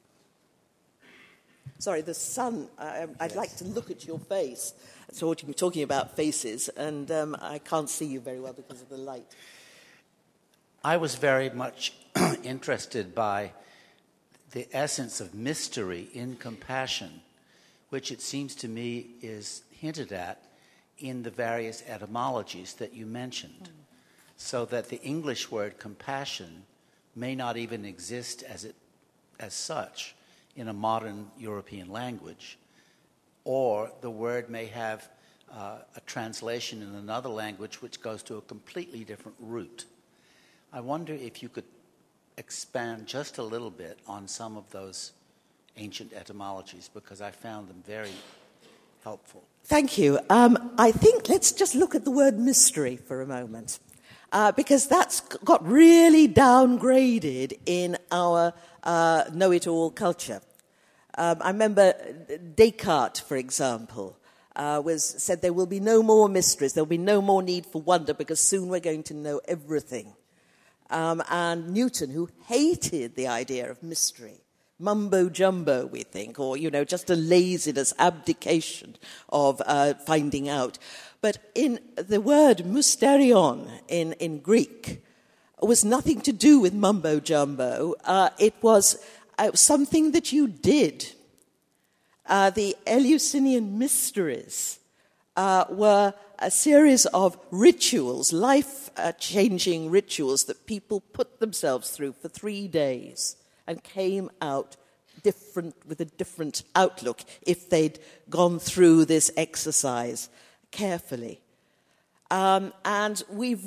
Sorry, the sun, I'd like to look at your face. So we're talking about faces, and I can't see you very well because of the light. I was very much interested by the essence of mystery in compassion, which it seems to me is hinted at in the various etymologies that you mentioned, so that the English word compassion may not even exist as such in a modern European language, or the word may have a translation in another language which goes to a completely different root. I wonder if you could expand just a little bit on some of those ancient etymologies, because I found them very helpful. Thank you. I think let's just look at the word mystery for a moment, because that's got really downgraded in our know-it-all culture. I remember Descartes, for example, said there will be no more mysteries, there will be no more need for wonder, because soon we're going to know everything. And Newton, who hated the idea of mystery, mumbo-jumbo, we think, or, just a laziness, abdication of finding out. But in the word mysterion in Greek was nothing to do with mumbo-jumbo. It was something that you did. The Eleusinian mysteries were a series of rituals, life-changing rituals that people put themselves through for 3 days and came out with a different outlook if they'd gone through this exercise carefully. And we've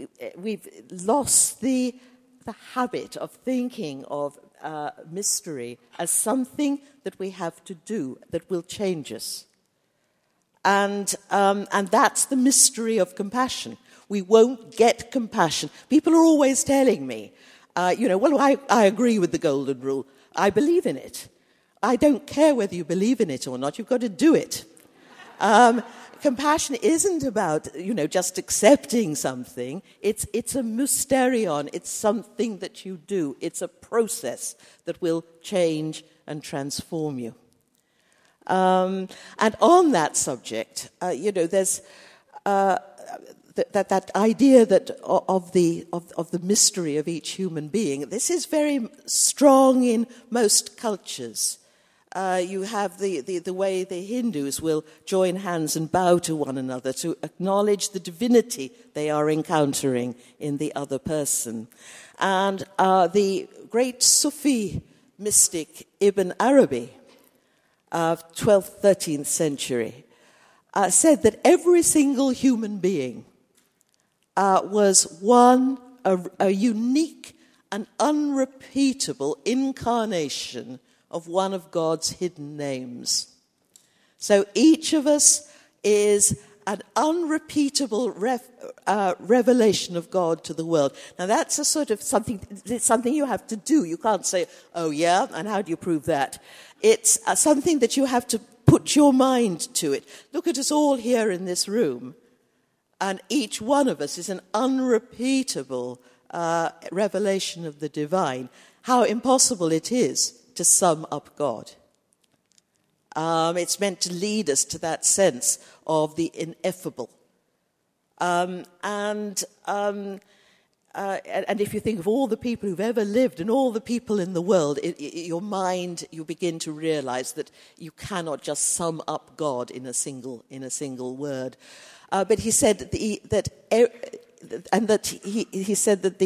lost the habit of thinking of mystery as something that we have to do that will change us. And that's the mystery of compassion. We won't get compassion. People are always telling me, I agree with the golden rule. I believe in it. I don't care whether you believe in it or not. You've got to do it. Compassion isn't about, just accepting something. It's a mysterion. It's something that you do. It's a process that will change and transform you. And on that subject, there's that idea that of the mystery of each human being. This is very strong in most cultures. You have the way the Hindus will join hands and bow to one another to acknowledge the divinity they are encountering in the other person. And the great Sufi mystic Ibn Arabi of 12th, 13th century said that every single human being was a unique and unrepeatable incarnation of one of God's hidden names. So each of us is an unrepeatable revelation of God to the world. Now that's a sort of something you have to do. You can't say, oh yeah, and how do you prove that? It's something that you have to put your mind to it. Look at us all here in this room, and each one of us is an unrepeatable revelation of the divine. How impossible it is to sum up God. It's meant to lead us to that sense of the ineffable. And if you think of all the people who've ever lived and all the people in the world, your mind, you begin to realize that you cannot just sum up God in a single word. But he said that he said that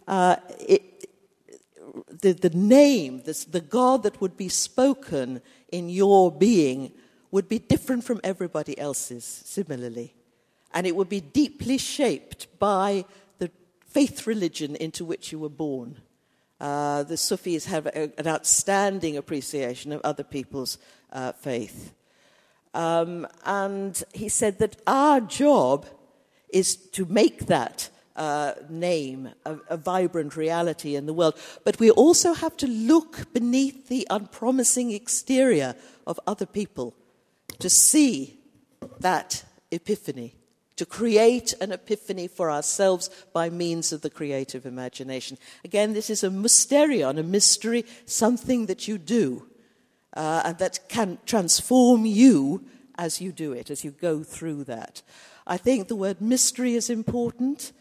the name, the God that would be spoken in your being would be different from everybody else's, similarly. And it would be deeply shaped by the faith religion into which you were born. The Sufis have an outstanding appreciation of other people's faith. And he said that our job is to make that name a vibrant reality in the world. But we also have to look beneath the unpromising exterior of other people to see that epiphany, to create an epiphany for ourselves by means of the creative imagination. Again, this is a mysterion, a mystery, something that you do, and that can transform you as you do it, as you go through that. I think the word mystery is important.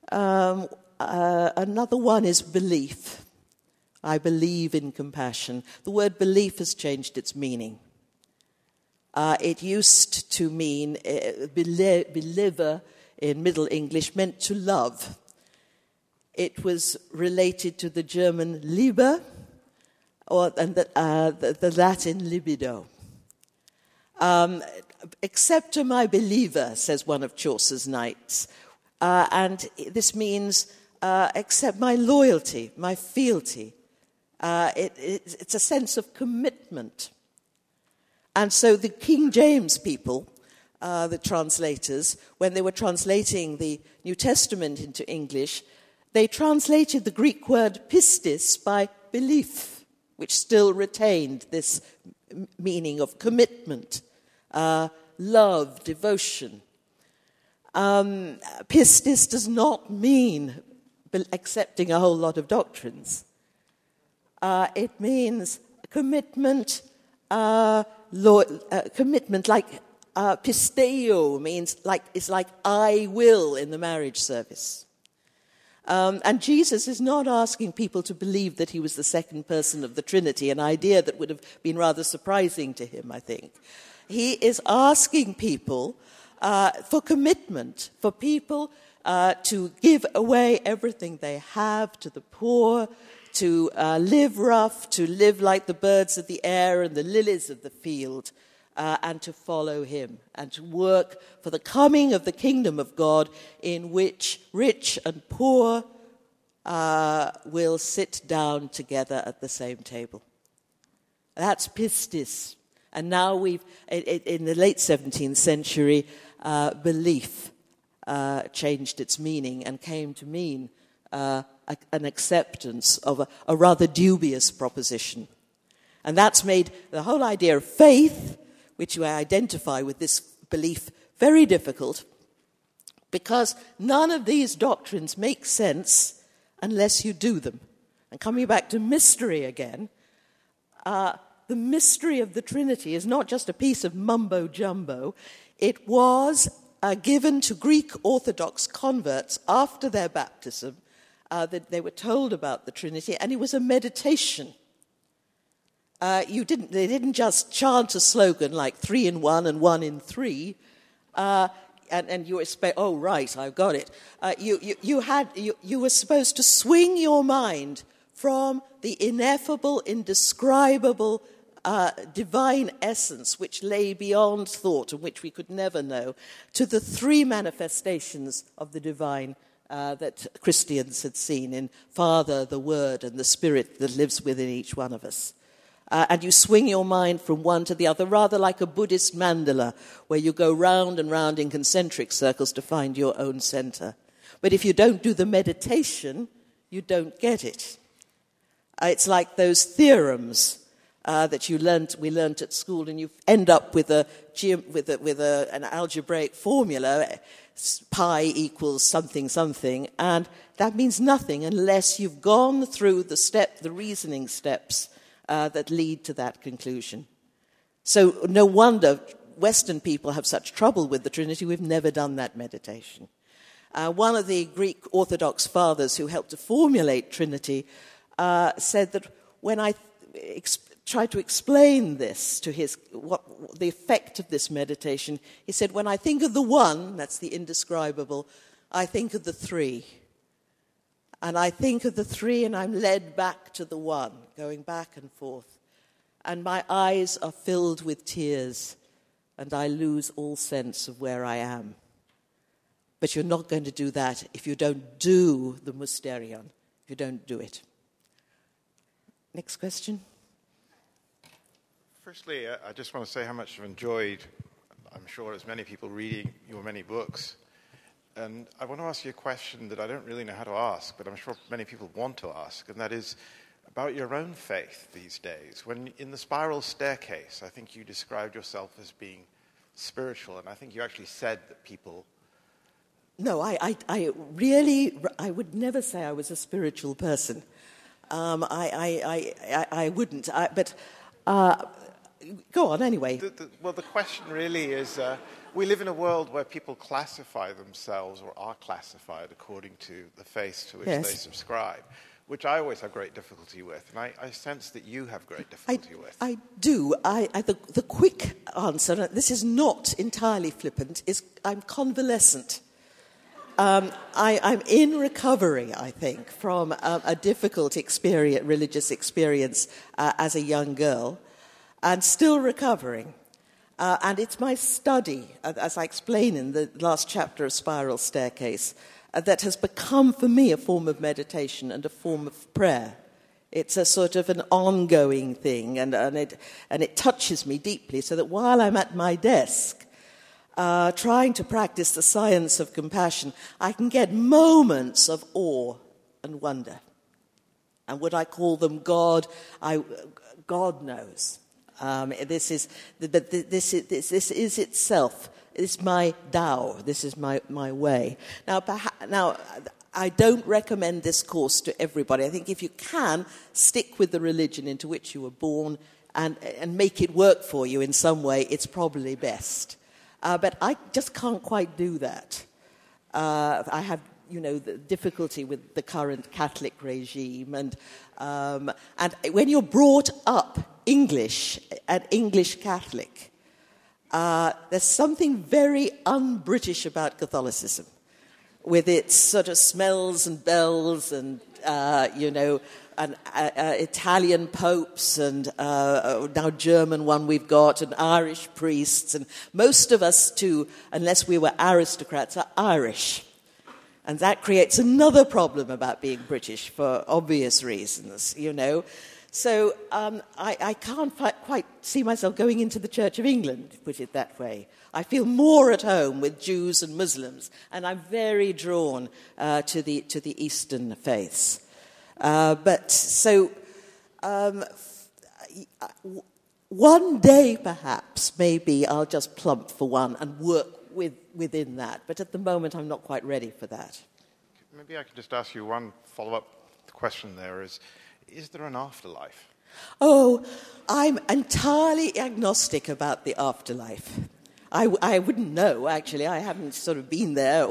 Another one is belief. I believe in compassion. The word belief has changed its meaning. It used to mean, believer in Middle English meant to love. It was related to the German Liebe, and the Latin libido. Accept my believer, says one of Chaucer's knights. And this means accept my loyalty, my fealty. It's a sense of commitment. And so the King James people, the translators, when they were translating the New Testament into English, they translated the Greek word pistis by belief, which still retained this meaning of commitment, love, devotion. Pistis does not mean accepting a whole lot of doctrines. It means commitment, commitment, like pisteo means it's like I will in the marriage service. And Jesus is not asking people to believe that he was the second person of the Trinity, an idea that would have been rather surprising to him, I think. He is asking people for commitment, for people to give away everything they have to the poor, to live rough, to live like the birds of the air and the lilies of the field, and to follow him, and to work for the coming of the kingdom of God, in which rich and poor will sit down together at the same table. That's pistis. And now we've, in the late 17th century, belief changed its meaning and came to mean an acceptance of a rather dubious proposition. And that's made the whole idea of faith, which you identify with this belief, very difficult, because none of these doctrines make sense unless you do them. And coming back to mystery again, the mystery of the Trinity is not just a piece of mumbo-jumbo. It was given to Greek Orthodox converts after their baptism, that they were told about the Trinity, and it was a meditation. They didn't just chant a slogan like 3 in 1 and 1 in 3, and you expect, oh right, I've got it. You were supposed to swing your mind from the ineffable, indescribable divine essence which lay beyond thought and which we could never know, to the three manifestations of the divine that Christians had seen in Father, the Word, and the Spirit that lives within each one of us. And you swing your mind from one to the other, rather like a Buddhist mandala, where you go round and round in concentric circles to find your own center. But if you don't do the meditation, you don't get it. It's like those theorems that we learnt at school, and you end up with an algebraic formula, pi equals something something, and that means nothing unless you've gone through the reasoning steps that lead to that conclusion. So no wonder Western people have such trouble with the Trinity. We've never done that meditation. One of the Greek Orthodox fathers who helped to formulate Trinity said that when I tried to explain this to the effect of this meditation, he said, when I think of the one, that's the indescribable, I think of the three. And I think of the three and I'm led back to the one, going back and forth. And my eyes are filled with tears and I lose all sense of where I am. But you're not going to do that if you don't do the Mysterion, if you don't do it. Next question. Firstly, I just want to say how much I've enjoyed, I'm sure as many people, reading your many books. And I want to ask you a question that I don't really know how to ask, but I'm sure many people want to ask, and that is about your own faith these days. When in the Spiral Staircase, I think you described yourself as being spiritual, and I think you actually said that people... No, I would never say I was a spiritual person. I wouldn't. But go on anyway. Well, the question really is, we live in a world where people classify themselves or are classified according to the faith to which they subscribe, which I always have great difficulty with, and I sense that you have great difficulty with. I do. The quick answer, this is not entirely flippant, is I'm convalescent. I'm in recovery, I think, from a difficult religious experience as a young girl, and still recovering. And it's my study, as I explain in the last chapter of Spiral Staircase, that has become for me a form of meditation and a form of prayer. It's a sort of an ongoing thing, and it touches me deeply, so that while I'm at my desk, trying to practice the science of compassion, I can get moments of awe and wonder. And would I call them God? God knows. This is itself. It's my Tao. This is my way. Now, I don't recommend this course to everybody. I think if you can, stick with the religion into which you were born and make it work for you in some way, it's probably best. But I just can't quite do that. I have, the difficulty with the current Catholic regime, and when you're brought up English, an English Catholic, there's something very un-British about Catholicism, with its sort of smells and bells and Italian popes and now German one we've got, and Irish priests, and most of us too, unless we were aristocrats, are Irish. And that creates another problem about being British for obvious reasons, So I can't quite see myself going into the Church of England, to put it that way. I feel more at home with Jews and Muslims, and I'm very drawn to the Eastern faiths. One day perhaps, maybe I'll just plump for one and work within that. But at the moment, I'm not quite ready for that. Maybe I could just ask you one follow-up question there is there an afterlife? Oh, I'm entirely agnostic about the afterlife. I wouldn't know, actually. I haven't sort of been there,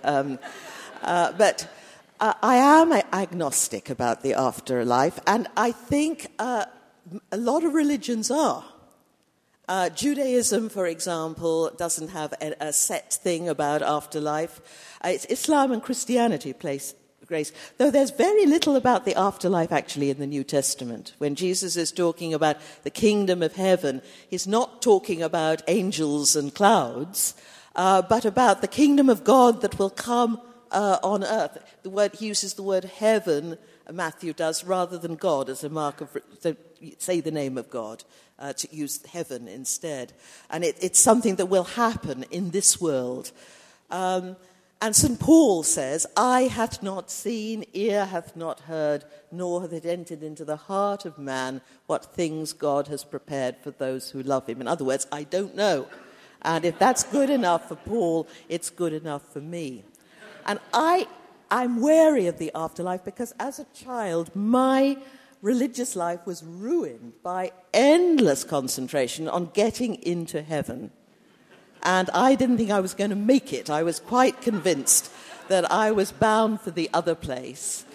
but I am agnostic about the afterlife, and I think a lot of religions are. Judaism, for example, doesn't have a set thing about afterlife. It's Islam and Christianity place grace. Though there's very little about the afterlife actually in the New Testament. When Jesus is talking about the kingdom of heaven, he's not talking about angels and clouds, but about the kingdom of God that will come on earth. He uses the word heaven, Matthew does, rather than God as a mark of, say the name of God, to use heaven instead. And it's something that will happen in this world. And St. Paul says, "Eye hath not seen, ear hath not heard, nor hath it entered into the heart of man what things God has prepared for those who love him." In other words, I don't know. And if that's good enough for Paul, it's good enough for me. And I'm wary of the afterlife because as a child, my religious life was ruined by endless concentration on getting into heaven. And I didn't think I was going to make it. I was quite convinced that I was bound for the other place.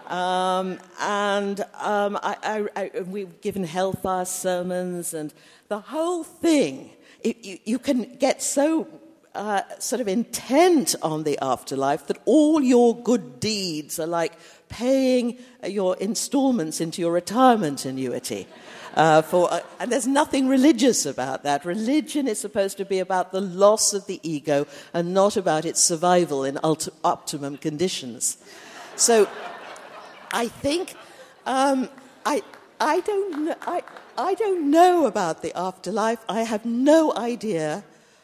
We've given hellfire sermons, and the whole thing, you can get so sort of intent on the afterlife that all your good deeds are like paying your installments into your retirement annuity. And there's nothing religious about that. Religion is supposed to be about the loss of the ego and not about its survival in optimum conditions. So I think I don't know about the afterlife. I have no idea.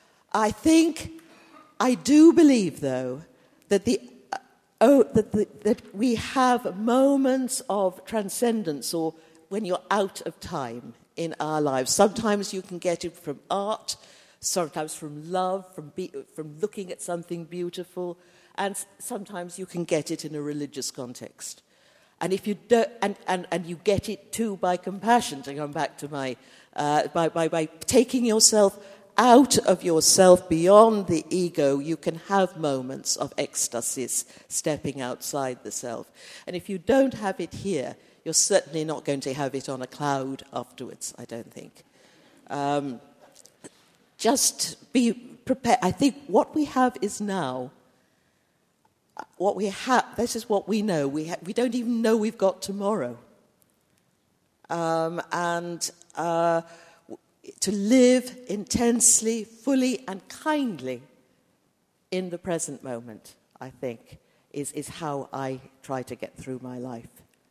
I do believe, though, that that we have moments of transcendence, or when you're out of time in our lives. Sometimes you can get it from art, sometimes from love, from looking at something beautiful, and sometimes you can get it in a religious context. And if you don't, and you get it too by compassion, to come back to my by taking yourself out of yourself, beyond the ego, you can have moments of ecstasis, stepping outside the self. And if you don't have it here, you're certainly not going to have it on a cloud afterwards, I don't think. Just be prepared. I think what we have is now. What we have, this is what we know. We don't even know we've got tomorrow. To live intensely, fully, and kindly in the present moment, I think, is how I try to get through my life.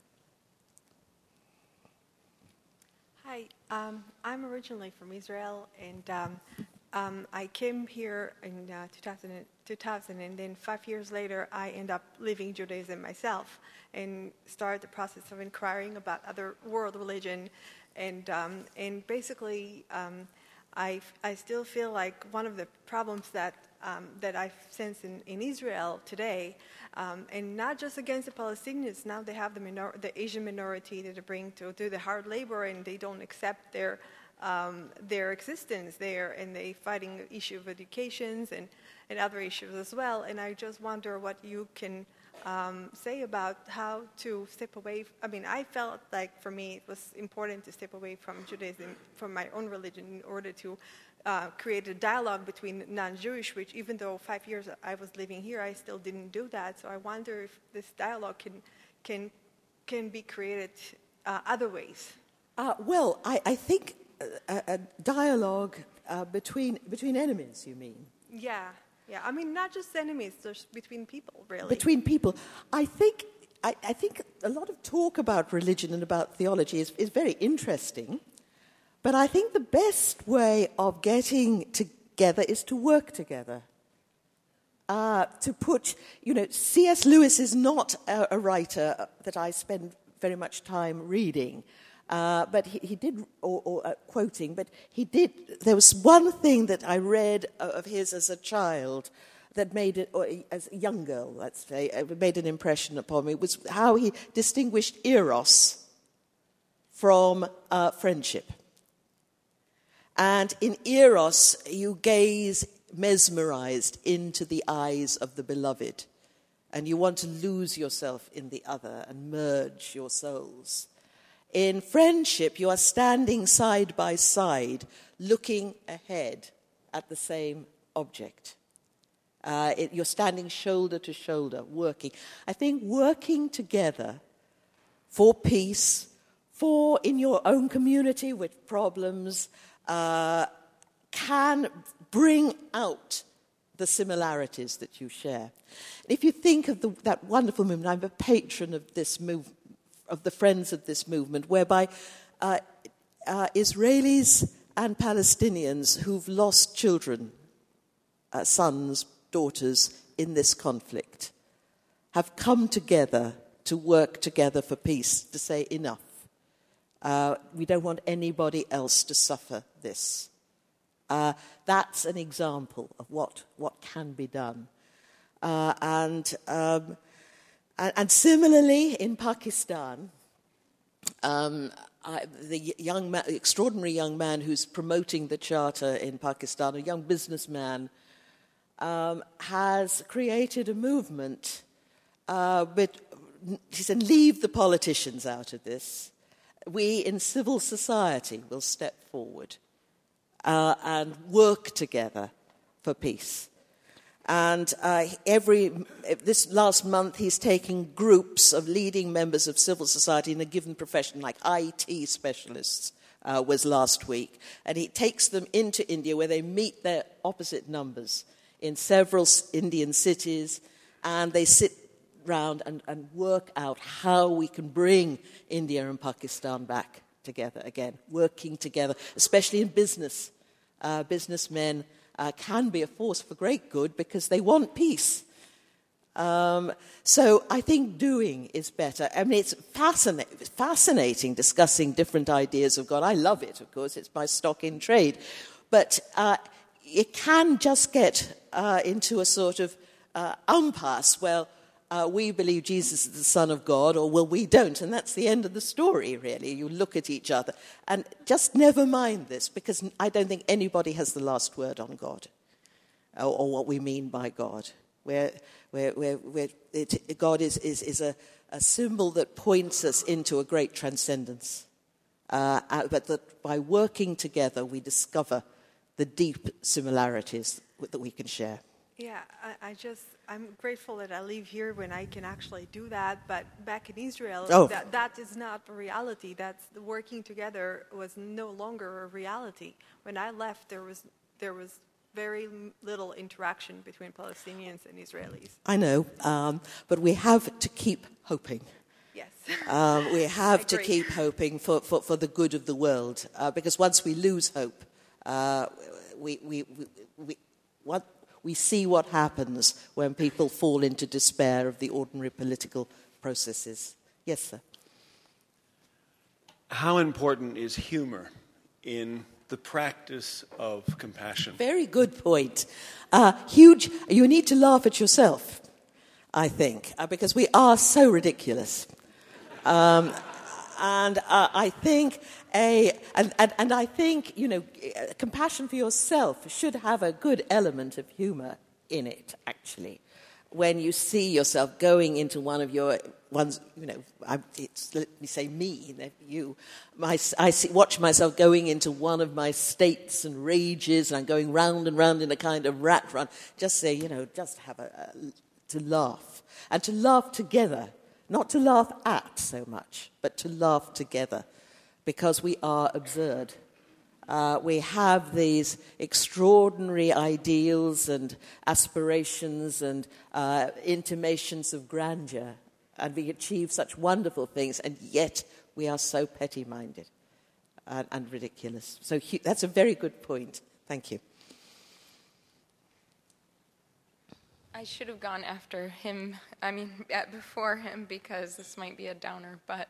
Hi, I'm originally from Israel, and I came here in 2000, and then 5 years later, I end up living Judaism myself and started the process of inquiring about other world religion. And basically, I still feel like one of the problems that I sense in Israel today, and not just against the Palestinians. Now they have the Asian minority that they bring to do the hard labor, and they don't accept their existence there, and they fighting the issue of education and other issues as well. And I just wonder what you can say about how to step away. I mean, I felt like for me it was important to step away from Judaism, from my own religion, in order to create a dialogue between non-Jewish, which even though 5 years I was living here, I still didn't do that. So I wonder if this dialogue can be created other ways. Well, I think a dialogue between enemies, you mean? Yeah. I mean, not just enemies, just between people, really. Between people. I think a lot of talk about religion and about theology is very interesting, but I think the best way of getting together is to work together. To put, C.S. Lewis is not a writer that I spend very much time reading. But he did, or quoting, but he did, there was one thing that I read of his as a child that made it, or as a young girl, let's say, made an impression upon me, was how he distinguished eros from friendship. And in eros, you gaze mesmerized into the eyes of the beloved, and you want to lose yourself in the other and merge your souls. In friendship, you are standing side by side, looking ahead at the same object. You're standing shoulder to shoulder, working. I think working together for peace, for in your own community with problems, can bring out the similarities that you share. If you think of that wonderful movement, I'm a patron of this movement, of the Friends of this movement, whereby Israelis and Palestinians who've lost children, sons, daughters, in this conflict, have come together to work together for peace, to say enough. We don't want anybody else to suffer this. That's an example of what can be done. And similarly, in Pakistan, the extraordinary young man who's promoting the charter in Pakistan, a young businessman, has created a movement. But he said, leave the politicians out of this. We in civil society will step forward and work together for peace. And this last month, he's taking groups of leading members of civil society in a given profession, like IT specialists, was last week. And he takes them into India, where they meet their opposite numbers in several Indian cities, and they sit round and work out how we can bring India and Pakistan back together again, working together, especially in business. Businessmen can be a force for great good because they want peace. So I think doing is better. I mean, it's fascinating discussing different ideas of God. I love it, of course. It's my stock in trade. But it can just get into a sort of impasse. Well, we believe Jesus is the Son of God, or well, we don't. And that's the end of the story, really. You look at each other. And just never mind this, because I don't think anybody has the last word on God, or what we mean by God. God is a symbol that points us into a great transcendence. But that by working together, we discover the deep similarities that we can share. Yeah, I'm grateful that I live here when I can actually do that. But back in Israel, that is not a reality. That's working together was no longer a reality. When I left, there was very little interaction between Palestinians and Israelis. I know, but we have to keep hoping. Yes. We have to keep hoping for the good of the world, because once we lose hope, we see what happens when people fall into despair of the ordinary political processes. Yes, sir. How important is humor in the practice of compassion? Very good point. Huge. You need to laugh at yourself, I think, because we are so ridiculous. And I think I think, compassion for yourself should have a good element of humor in it, actually. When you see yourself going into one of your ones, let me say me, you. Watch myself going into one of my states and rages, and I'm going round and round in a kind of rat run. Just say, just have to laugh, and to laugh together. Not to laugh at so much, but to laugh together, because we are absurd. We have these extraordinary ideals and aspirations and intimations of grandeur, and we achieve such wonderful things, and yet we are so petty-minded and ridiculous. So that's a very good point. Thank you. I should have gone after him, before him, because this might be a downer, but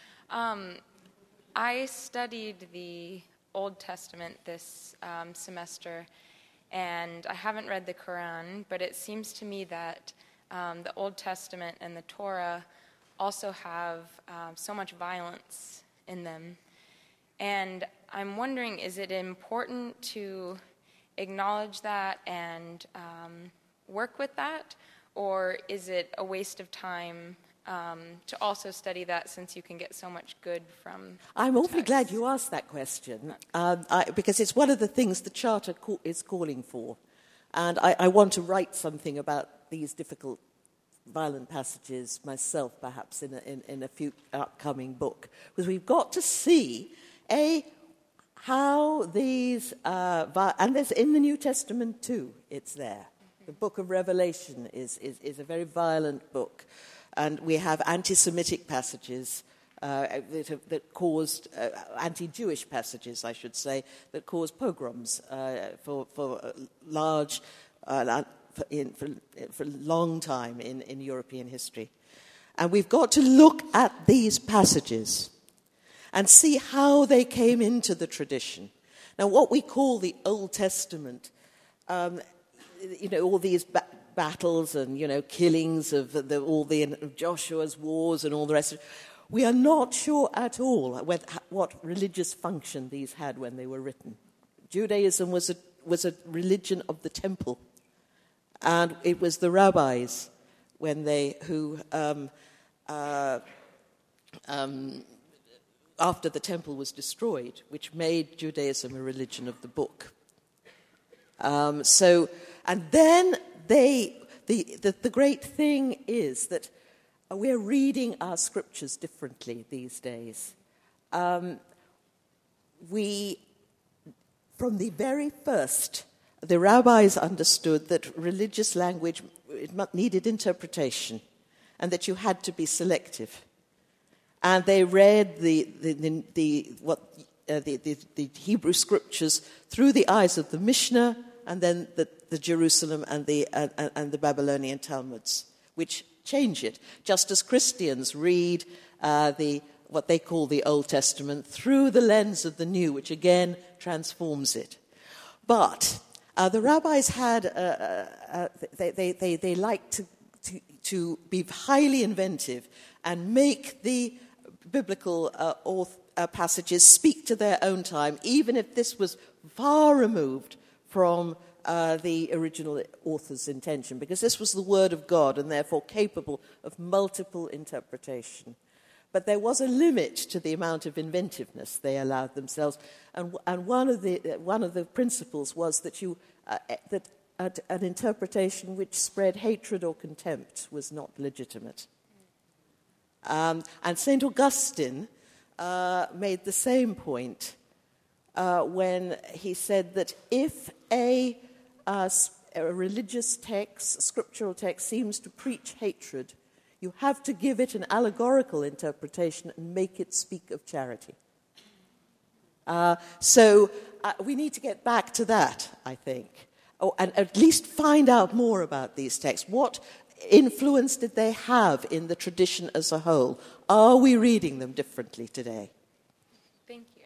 I studied the Old Testament this semester, and I haven't read the Quran, but it seems to me that the Old Testament and the Torah also have so much violence in them. And I'm wondering, is it important to acknowledge that and work with that, or is it a waste of time to also study that, since you can get so much good from I'm awfully glad you asked that question, because it's one of the things the Charter is calling for. And I want to write something about these difficult, violent passages myself, perhaps in a future upcoming book, because we've got to see how these and there's in the New Testament too. It's there. The Book of Revelation is a very violent book, and we have anti-Semitic passages that caused anti-Jewish passages, I should say, that caused pogroms for large. For a long time in European history. And we've got to look at these passages and see how they came into the tradition. Now, what we call the Old Testament, all these battles and, killings of of Joshua's wars and all the rest of it, we are not sure at all what religious function these had when they were written. Judaism was a religion of the temple. And it was the rabbis who after the temple was destroyed, which made Judaism a religion of the book. And then the great thing is that we're reading our scriptures differently these days. From the very first, the rabbis understood that religious language needed interpretation and that you had to be selective. And they read the Hebrew scriptures through the eyes of the Mishnah and then the Jerusalem and the Babylonian Talmuds, which change it. Just as Christians read what they call the Old Testament through the lens of the New, which again transforms it. But the rabbis had they liked to be highly inventive and make the biblical passages speak to their own time, even if this was far removed from the original author's intention, because this was the Word of God and therefore capable of multiple interpretation. But there was a limit to the amount of inventiveness they allowed themselves, and one of the principles was that an interpretation which spread hatred or contempt was not legitimate. And St. Augustine made the same point when he said that if a religious text, a scriptural text, seems to preach hatred, you have to give it an allegorical interpretation and make it speak of charity. So we need to get back to that, I think, and at least find out more about these texts. What influence did they have in the tradition as a whole? Are we reading them differently today? Thank you.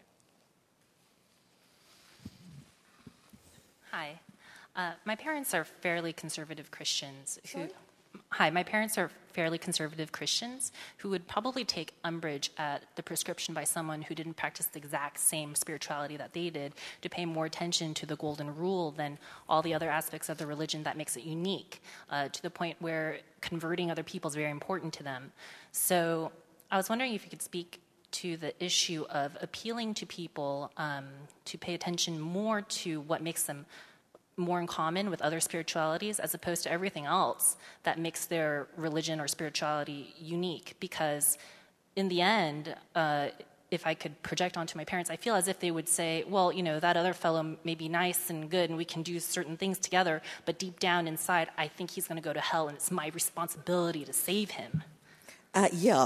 Hi. My parents are fairly conservative Christians who... Sorry? Hi, my parents are fairly conservative Christians who would probably take umbrage at the prescription by someone who didn't practice the exact same spirituality that they did to pay more attention to the golden rule than all the other aspects of the religion that makes it unique, to the point where converting other people is very important to them. So I was wondering if you could speak to the issue of appealing to people to pay attention more to what makes them more in common with other spiritualities as opposed to everything else that makes their religion or spirituality unique. Because in the end, if I could project onto my parents, I feel as if they would say, well, that other fellow may be nice and good and we can do certain things together, but deep down inside, I think he's going to go to hell and it's my responsibility to save him. Yeah.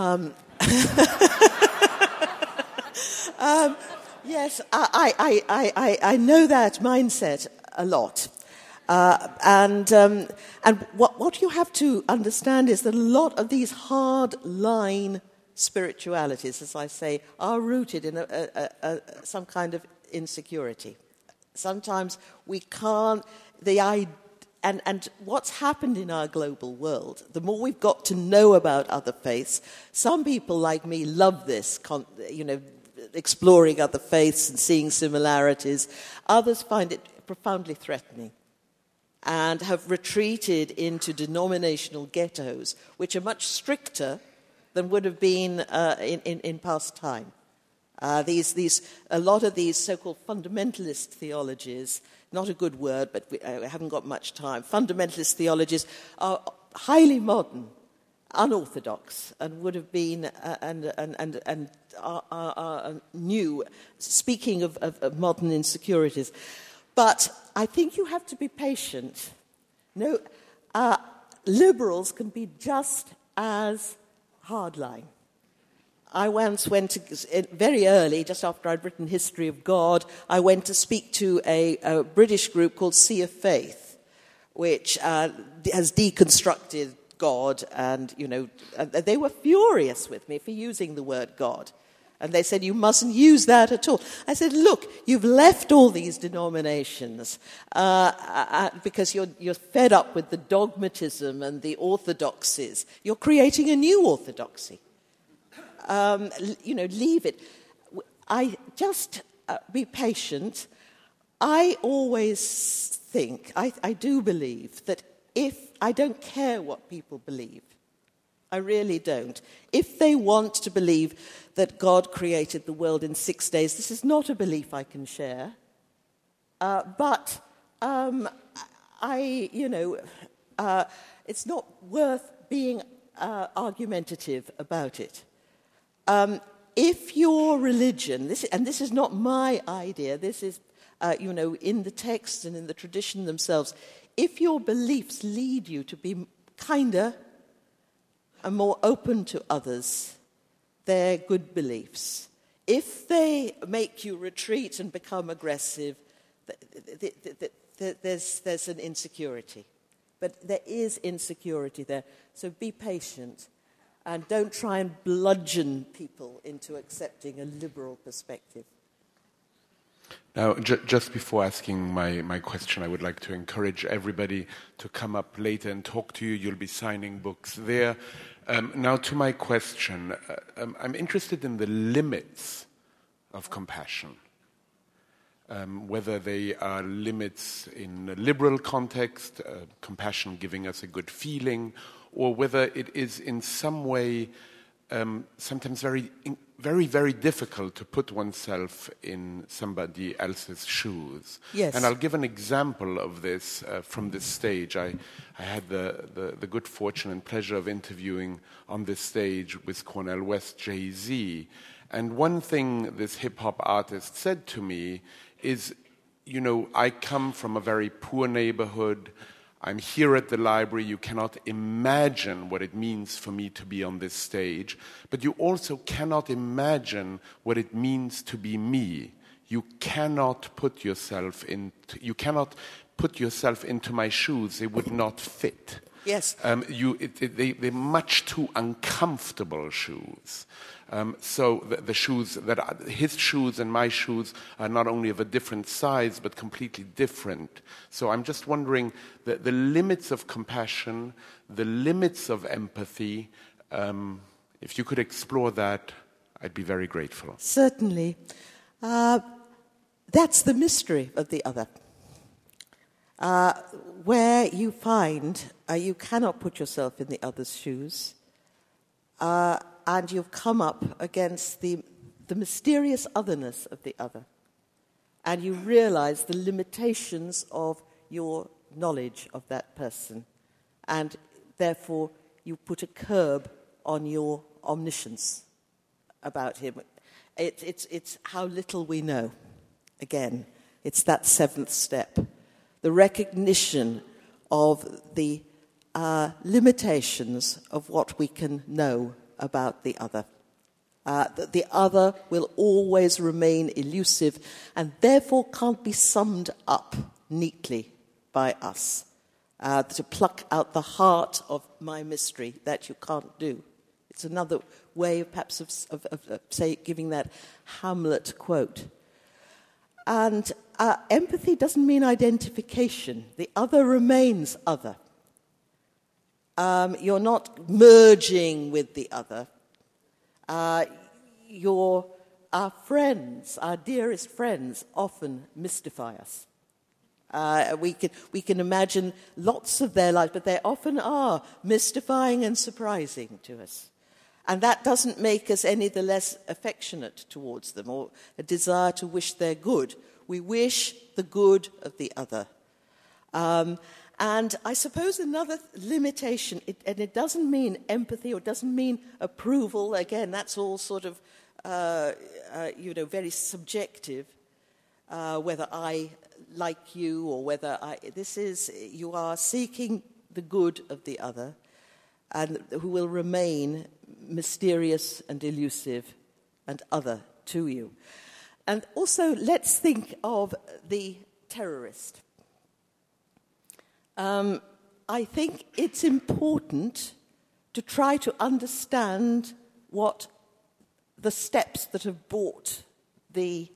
Yes, I know that mindset a lot. And what you have to understand is that a lot of these hard-line spiritualities, as I say, are rooted in some kind of insecurity. Sometimes we can't... And what's happened in our global world, the more we've got to know about other faiths, some people like me love this, exploring other faiths and seeing similarities. Others find it profoundly threatening and have retreated into denominational ghettos, which are much stricter than would have been in past time. A lot of these so-called fundamentalist theologies not a good word, but we haven't got much time. Fundamentalist theologies are highly modern, unorthodox, and would have been and are new. Speaking of modern insecurities, but I think you have to be patient. No, liberals can be just as hardline. I once went to, very early, just after I'd written History of God, I went to speak to a British group called Sea of Faith, which has deconstructed God, and, they were furious with me for using the word God. And they said, you mustn't use that at all. I said, look, you've left all these denominations because you're fed up with the dogmatism and the orthodoxies. You're creating a new orthodoxy. Leave it. I just be patient. I always think, I do believe that I don't care what people believe. I really don't. If they want to believe that God created the world in 6 days, this is not a belief I can share. But it's not worth being argumentative about it. If your religion, this is not my idea, this is, in the text and in the tradition themselves, if your beliefs lead you to be kinder and more open to others, they're good beliefs. If they make you retreat and become aggressive, there's an insecurity. But there is insecurity there, so be patient. And don't try and bludgeon people into accepting a liberal perspective. Now, just before asking my question, I would like to encourage everybody to come up later and talk to you. You'll be signing books there. Now, to my question, I'm interested in the limits of compassion, whether they are limits in a liberal context, compassion giving us a good feeling, or whether it is in some way sometimes very, very difficult to put oneself in somebody else's shoes. Yes. And I'll give an example of this from this stage. I had the good fortune and pleasure of interviewing on this stage with Cornel West, Jay-Z. And one thing this hip-hop artist said to me is, I come from a very poor neighborhood. I'm here at the library. You cannot imagine what it means for me to be on this stage, but you also cannot imagine what it means to be me. You cannot put yourself into my shoes. They would not fit. Yes. They're much too uncomfortable shoes. So the shoes his shoes and my shoes are not only of a different size but completely different. So I'm just wondering the limits of compassion, the limits of empathy. If you could explore that, I'd be very grateful. Certainly. That's the mystery of the other. Where you find you cannot put yourself in the other's shoes, and you've come up against the mysterious otherness of the other, and you realize the limitations of your knowledge of that person, and therefore you put a curb on your omniscience about him. It's how little we know. Again, it's that seventh step. The recognition of the limitations of what we can know about the other. That the other will always remain elusive and therefore can't be summed up neatly by us. To pluck out the heart of my mystery, that you can't do. It's another way, perhaps, of say, giving that Hamlet quote. And empathy doesn't mean identification. The other remains other. You're not merging with the other. Our friends, our dearest friends, often mystify us. We can imagine lots of their lives, but they often are mystifying and surprising to us. And that doesn't make us any the less affectionate towards them or a desire to wish their good. We wish the good of the other. And I suppose another limitation, and it doesn't mean empathy or doesn't mean approval. Again, that's all sort of, very subjective, whether I like you or whether you are seeking the good of the other, and who will remain mysterious and elusive and other to you. And also, let's think of the terrorist. I think it's important to try to understand what the steps that have brought the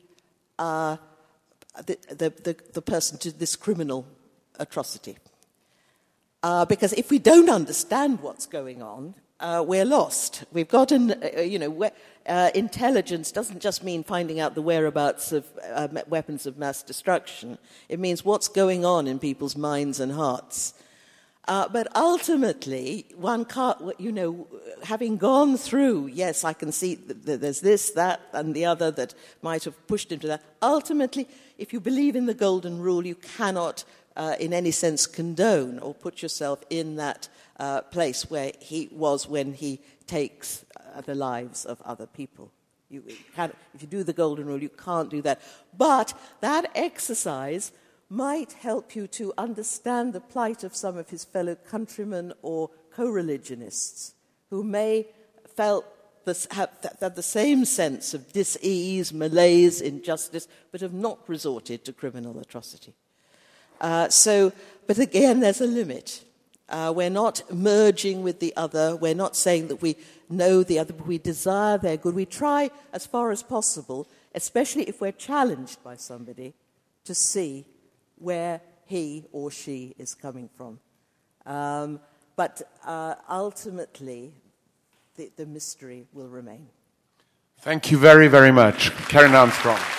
person to this criminal atrocity. Because if we don't understand what's going on, we're lost. We've got intelligence doesn't just mean finding out the whereabouts of weapons of mass destruction. It means what's going on in people's minds and hearts. But ultimately, one can't, having gone through, yes, I can see that there's this, that, and the other that might have pushed into that. Ultimately, if you believe in the golden rule, you cannot, in any sense, condone or put yourself in that place where he was when he takes the lives of other people. If you do the golden rule, you can't do that. But that exercise might help you to understand the plight of some of his fellow countrymen or co-religionists who may have the same sense of dis-ease, malaise, injustice, but have not resorted to criminal atrocity. But again, there's a limit. We're not merging with the other. We're not saying that we know the other, but we desire their good. We try as far as possible, especially if we're challenged by somebody, to see where he or she is coming from. But ultimately, the mystery will remain. Thank you very, very much. Karen Armstrong.